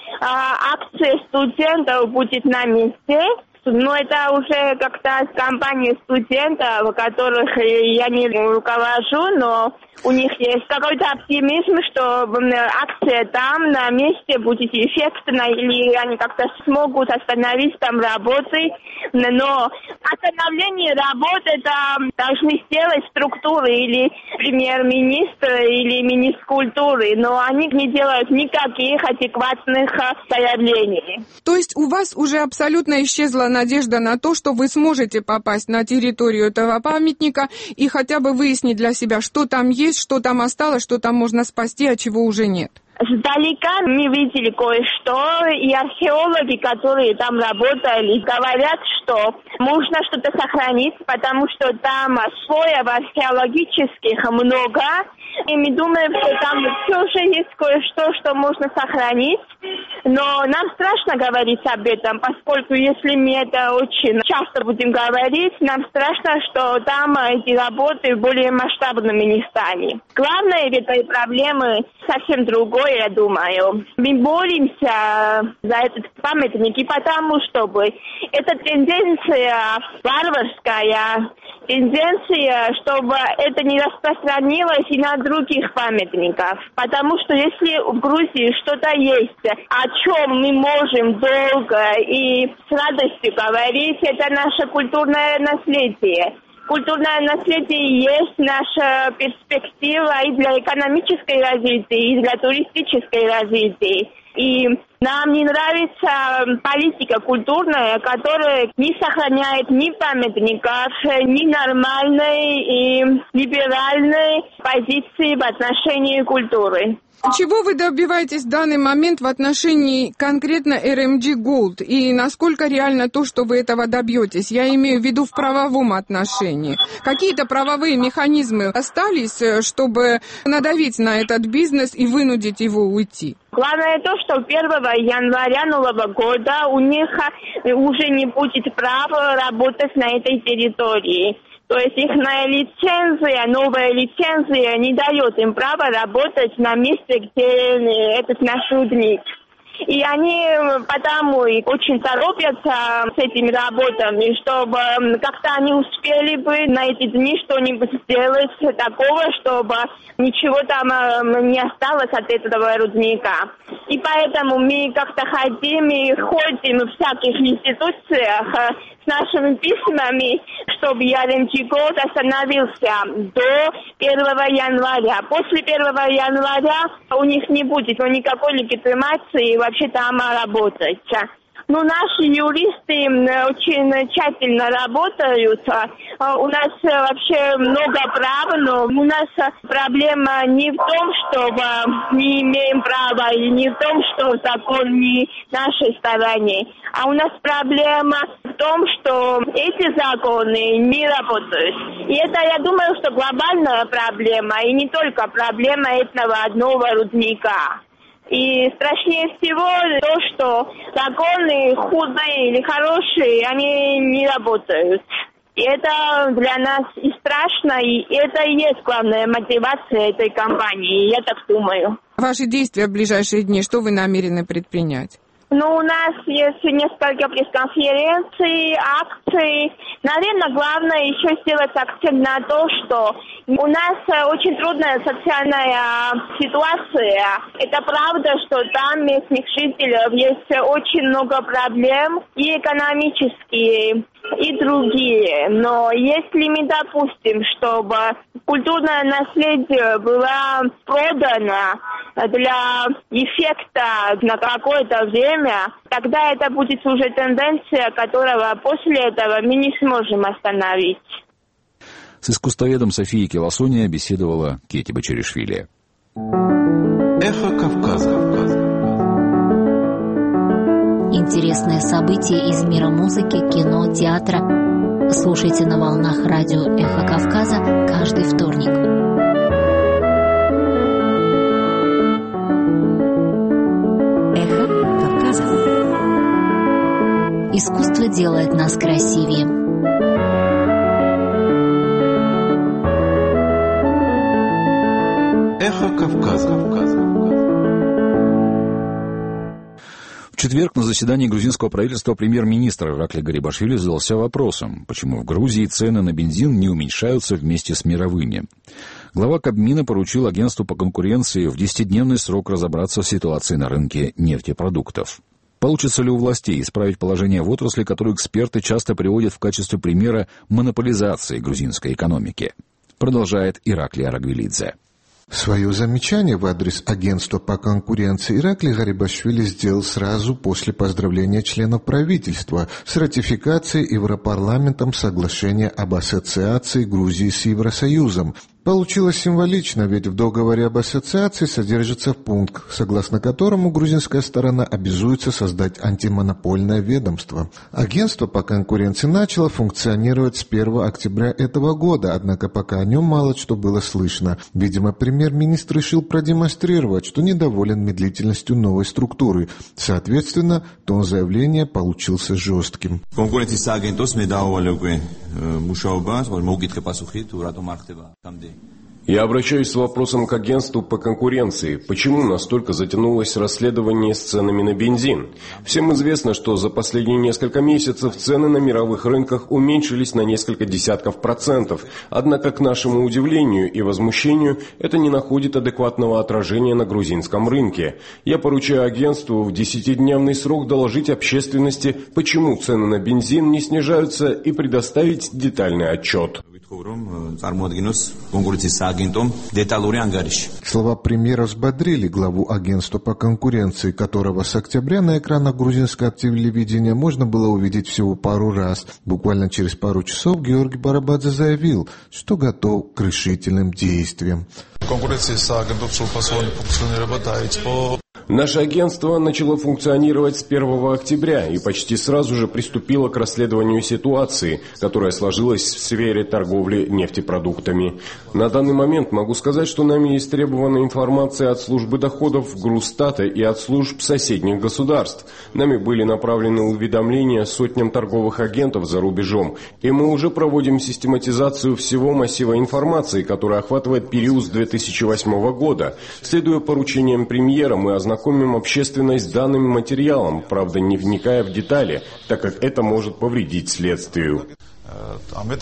акция студентов будет на месте. Но это уже как-то компания студентов, которых я не руковожу, но у них есть какой-то оптимизм, что акция там на месте будет эффектна, или они как-то смогут остановить там работы. Но остановление работы это должны сделать структуры или премьер-министр, или министр культуры, но они не делают никаких адекватных заявлений. То есть у вас уже абсолютно исчезла надежда на то, что вы сможете попасть на территорию этого памятника и хотя бы выяснить для себя, что там есть, что там осталось, что там можно спасти, а чего уже нет? Сдалека мы видели кое-что, и археологи, которые там работали, говорят, что можно что-то сохранить, потому что там слоев археологических много, и мы думаем, что там все же есть кое-что, что можно сохранить, но нам страшно говорить об этом, поскольку если мы это очень часто будем говорить, нам страшно, что там эти работы более масштабными не стали. Главное в этой проблеме совсем другое, я думаю. Мы боремся за этот памятник и потому, чтобы эта тенденция варварская, тенденция, чтобы это не распространилось и на других памятников. Потому что если в Грузии что-то есть, о чем мы можем долго и с радостью говорить, это наше культурное наследие. Культурное наследие есть наша перспектива и для экономической развития, и для туристической развития. И нам не нравится политика культурная, которая не сохраняет ни памятников, ни нормальной и либеральной позиции в отношении культуры. Чего вы добиваетесь в данный момент в отношении конкретно RMG Gold? И насколько реально то, что вы этого добьетесь? Я имею в виду в правовом отношении. Какие-то правовые механизмы остались, чтобы надавить на этот бизнес и вынудить его уйти? Главное то, что 1 января нового года у них уже не будет права работать на этой территории. То есть их лицензия, новая лицензия не дает им права работать на месте, где этот наш рудник. И они потому очень торопятся с этими работами, чтобы как-то они успели бы на эти дни что-нибудь сделать такого, чтобы ничего там не осталось от этого рудника. И поэтому мы как-то ходим и ходим в всяких институциях с нашими письмами, чтобы RMG Gold остановился до 1 января. После 1 января у них не будет никакой легитимации вообще там работать. Ну, наши юристы очень тщательно работают. У нас вообще много прав, но у нас проблема не в том, что не имеем права, и не в том, что закон не на нашей стороне. А у нас проблема в том, что эти законы не работают. И это, я думаю, что глобальная проблема, и не только проблема этого одного рудника. И страшнее всего то, что законы худые или хорошие, они не работают. И это для нас и страшно, и это и есть главная мотивация этой кампании, я так думаю. Ваши действия в ближайшие дни, что вы намерены предпринять? Ну, у нас есть несколько пресс-конференций, акций. Наверное, главное еще сделать акцент на то, что у нас очень трудная социальная ситуация. Это правда, что там местных жителей есть очень много проблем, и экономические, и другие. Но если мы допустим, чтобы культурное наследие было продано для эффекта на какое-то время, тогда это будет уже тенденция, которого после этого мы не сможем остановить. С искусствоведом Софией Келасония беседовала Кети Бачеришвили. Эхо Кавказа. Интересные события из мира музыки, кино, театра. Слушайте на волнах радио «Эхо Кавказа» каждый вторник. «Эхо Кавказа». Искусство делает нас красивее. Эхо Кавказа. В четверг на заседании грузинского правительства премьер-министр Иракли Гарибашвили задался вопросом, почему в Грузии цены на бензин не уменьшаются вместе с мировыми. Глава Кабмина поручил агентству по конкуренции в 10-дневный срок разобраться в ситуации на рынке нефтепродуктов. Получится ли у властей исправить положение в отрасли, которую эксперты часто приводят в качестве примера монополизации грузинской экономики? Продолжает Иракли Арагвилидзе. Свое замечание в адрес агентства по конкуренции Иракли Гарибашвили сделал сразу после поздравления членов правительства с ратификацией Европарламентом соглашения об ассоциации Грузии с Евросоюзом. Получилось символично, ведь в договоре об ассоциации содержится пункт, согласно которому грузинская сторона обязуется создать антимонопольное ведомство. Агентство по конкуренции начало функционировать с 1 октября этого года, однако пока о нем мало что было слышно. Видимо, премьер-министр решил продемонстрировать, что недоволен медлительностью новой структуры. Соответственно, тон заявления получился жестким. Я обращаюсь с вопросом к агентству по конкуренции. Почему настолько затянулось расследование с ценами на бензин? Всем известно, что за последние несколько месяцев цены на мировых рынках уменьшились на несколько десятков процентов. Однако, к нашему удивлению и возмущению, это не находит адекватного отражения на грузинском рынке. Я поручаю агентству в 10-дневный срок доложить общественности, почему цены на бензин не снижаются, и предоставить детальный отчет. Слова премьера взбодрили главу агентства по конкуренции, которого с октября на экранах грузинского телевидения можно было увидеть всего пару раз. Буквально через пару часов Георгий Барабадзе заявил, что готов к решительным действиям. Наше агентство начало функционировать с 1 октября и почти сразу же приступило к расследованию ситуации, которая сложилась в сфере торговли нефтепродуктами. На данный момент могу сказать, что нами истребована информация от службы доходов Грузстата и от служб соседних государств. Нами были направлены уведомления сотням торговых агентов за рубежом, и мы уже проводим систематизацию всего массива информации, которая охватывает период с 2008 года. Следуя поручениям премьера, мы ознакомим общественность с данным материалом, правда не вникая в детали, так как это может повредить следствию.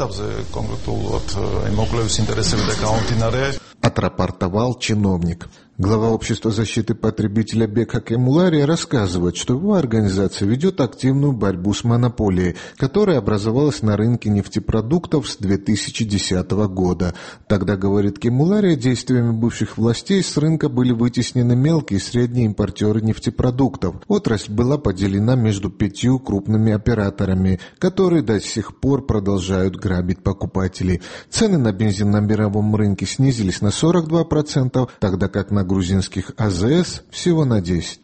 Отрапортовал чиновник. Глава общества защиты потребителя Бек Хакемулария рассказывает, что его организация ведет активную борьбу с монополией, которая образовалась на рынке нефтепродуктов с 2010 года. Тогда, говорит Кемулария, действиями бывших властей с рынка были вытеснены мелкие и средние импортеры нефтепродуктов. Отрасль была поделена между 5 крупными операторами, которые до сих пор продолжают грабить покупателей. Цены на бензин на мировом рынке снизились на 42%, тогда как на грузинских АЗС всего на 10%.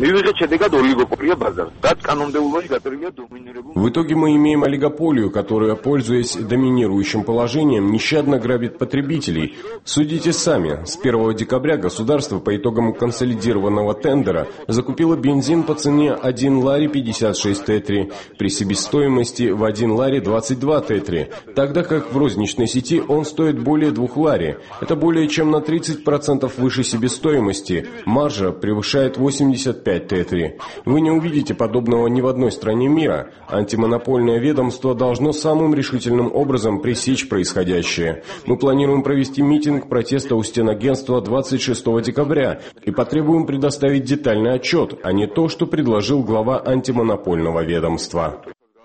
В итоге мы имеем олигополию, которая, пользуясь доминирующим положением, нещадно грабит потребителей. Судите сами. С 1 декабря государство по итогам консолидированного тендера закупило бензин по цене 1 лари 56 Т3, при себестоимости в 1 лари 22 Т3, тогда как в розничной сети он стоит более 2 лари. Это более чем на 30% выше себестоимости. Маржа превышает 85 Т3. Вы не увидите подобного ни в одной стране мира. Антимонопольное ведомство должно самым решительным образом пресечь происходящее. Мы планируем провести митинг протеста у стен агентства 26 декабря и потребуем предоставить детальный отчет, а не то, что предложил глава антимонопольного ведомства.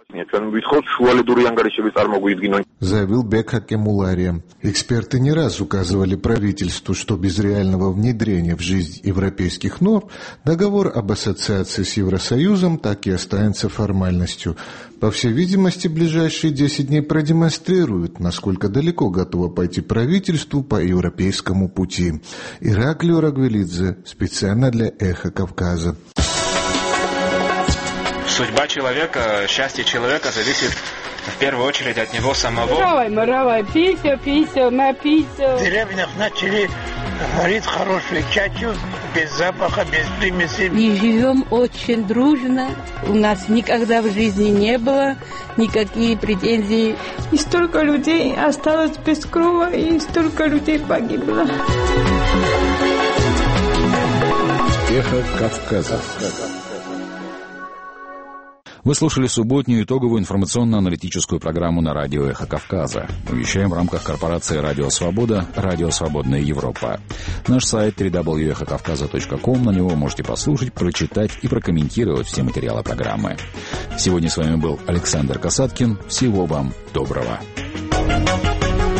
Заявил Бек Хакемулария. Эксперты не раз указывали правительству, что без реального внедрения в жизнь европейских норм договор об ассоциации с Евросоюзом так и останется формальностью. По всей видимости, ближайшие 10 дней продемонстрируют, насколько далеко готово пойти правительству по европейскому пути. Ираклио Рагвелидзе, специально для «Эхо Кавказа». Судьба человека, счастье человека зависит в первую очередь от него самого. Моровай, пися, напися. В деревнях начали варить хороший чай, без запаха, без примесей. И живем очень дружно. У нас никогда в жизни не было никакие претензий. И столько людей осталось без крова, и столько людей погибло. Эхо Кавказа. Вы слушали субботнюю итоговую информационно-аналитическую программу на радио «Эхо Кавказа». Мы вещаем в рамках корпорации «Радио Свобода», «Радио Свободная Европа». Наш сайт www.echokavkaza.com, на него можете послушать, прочитать и прокомментировать все материалы программы. Сегодня с вами был Александр Касаткин. Всего вам доброго.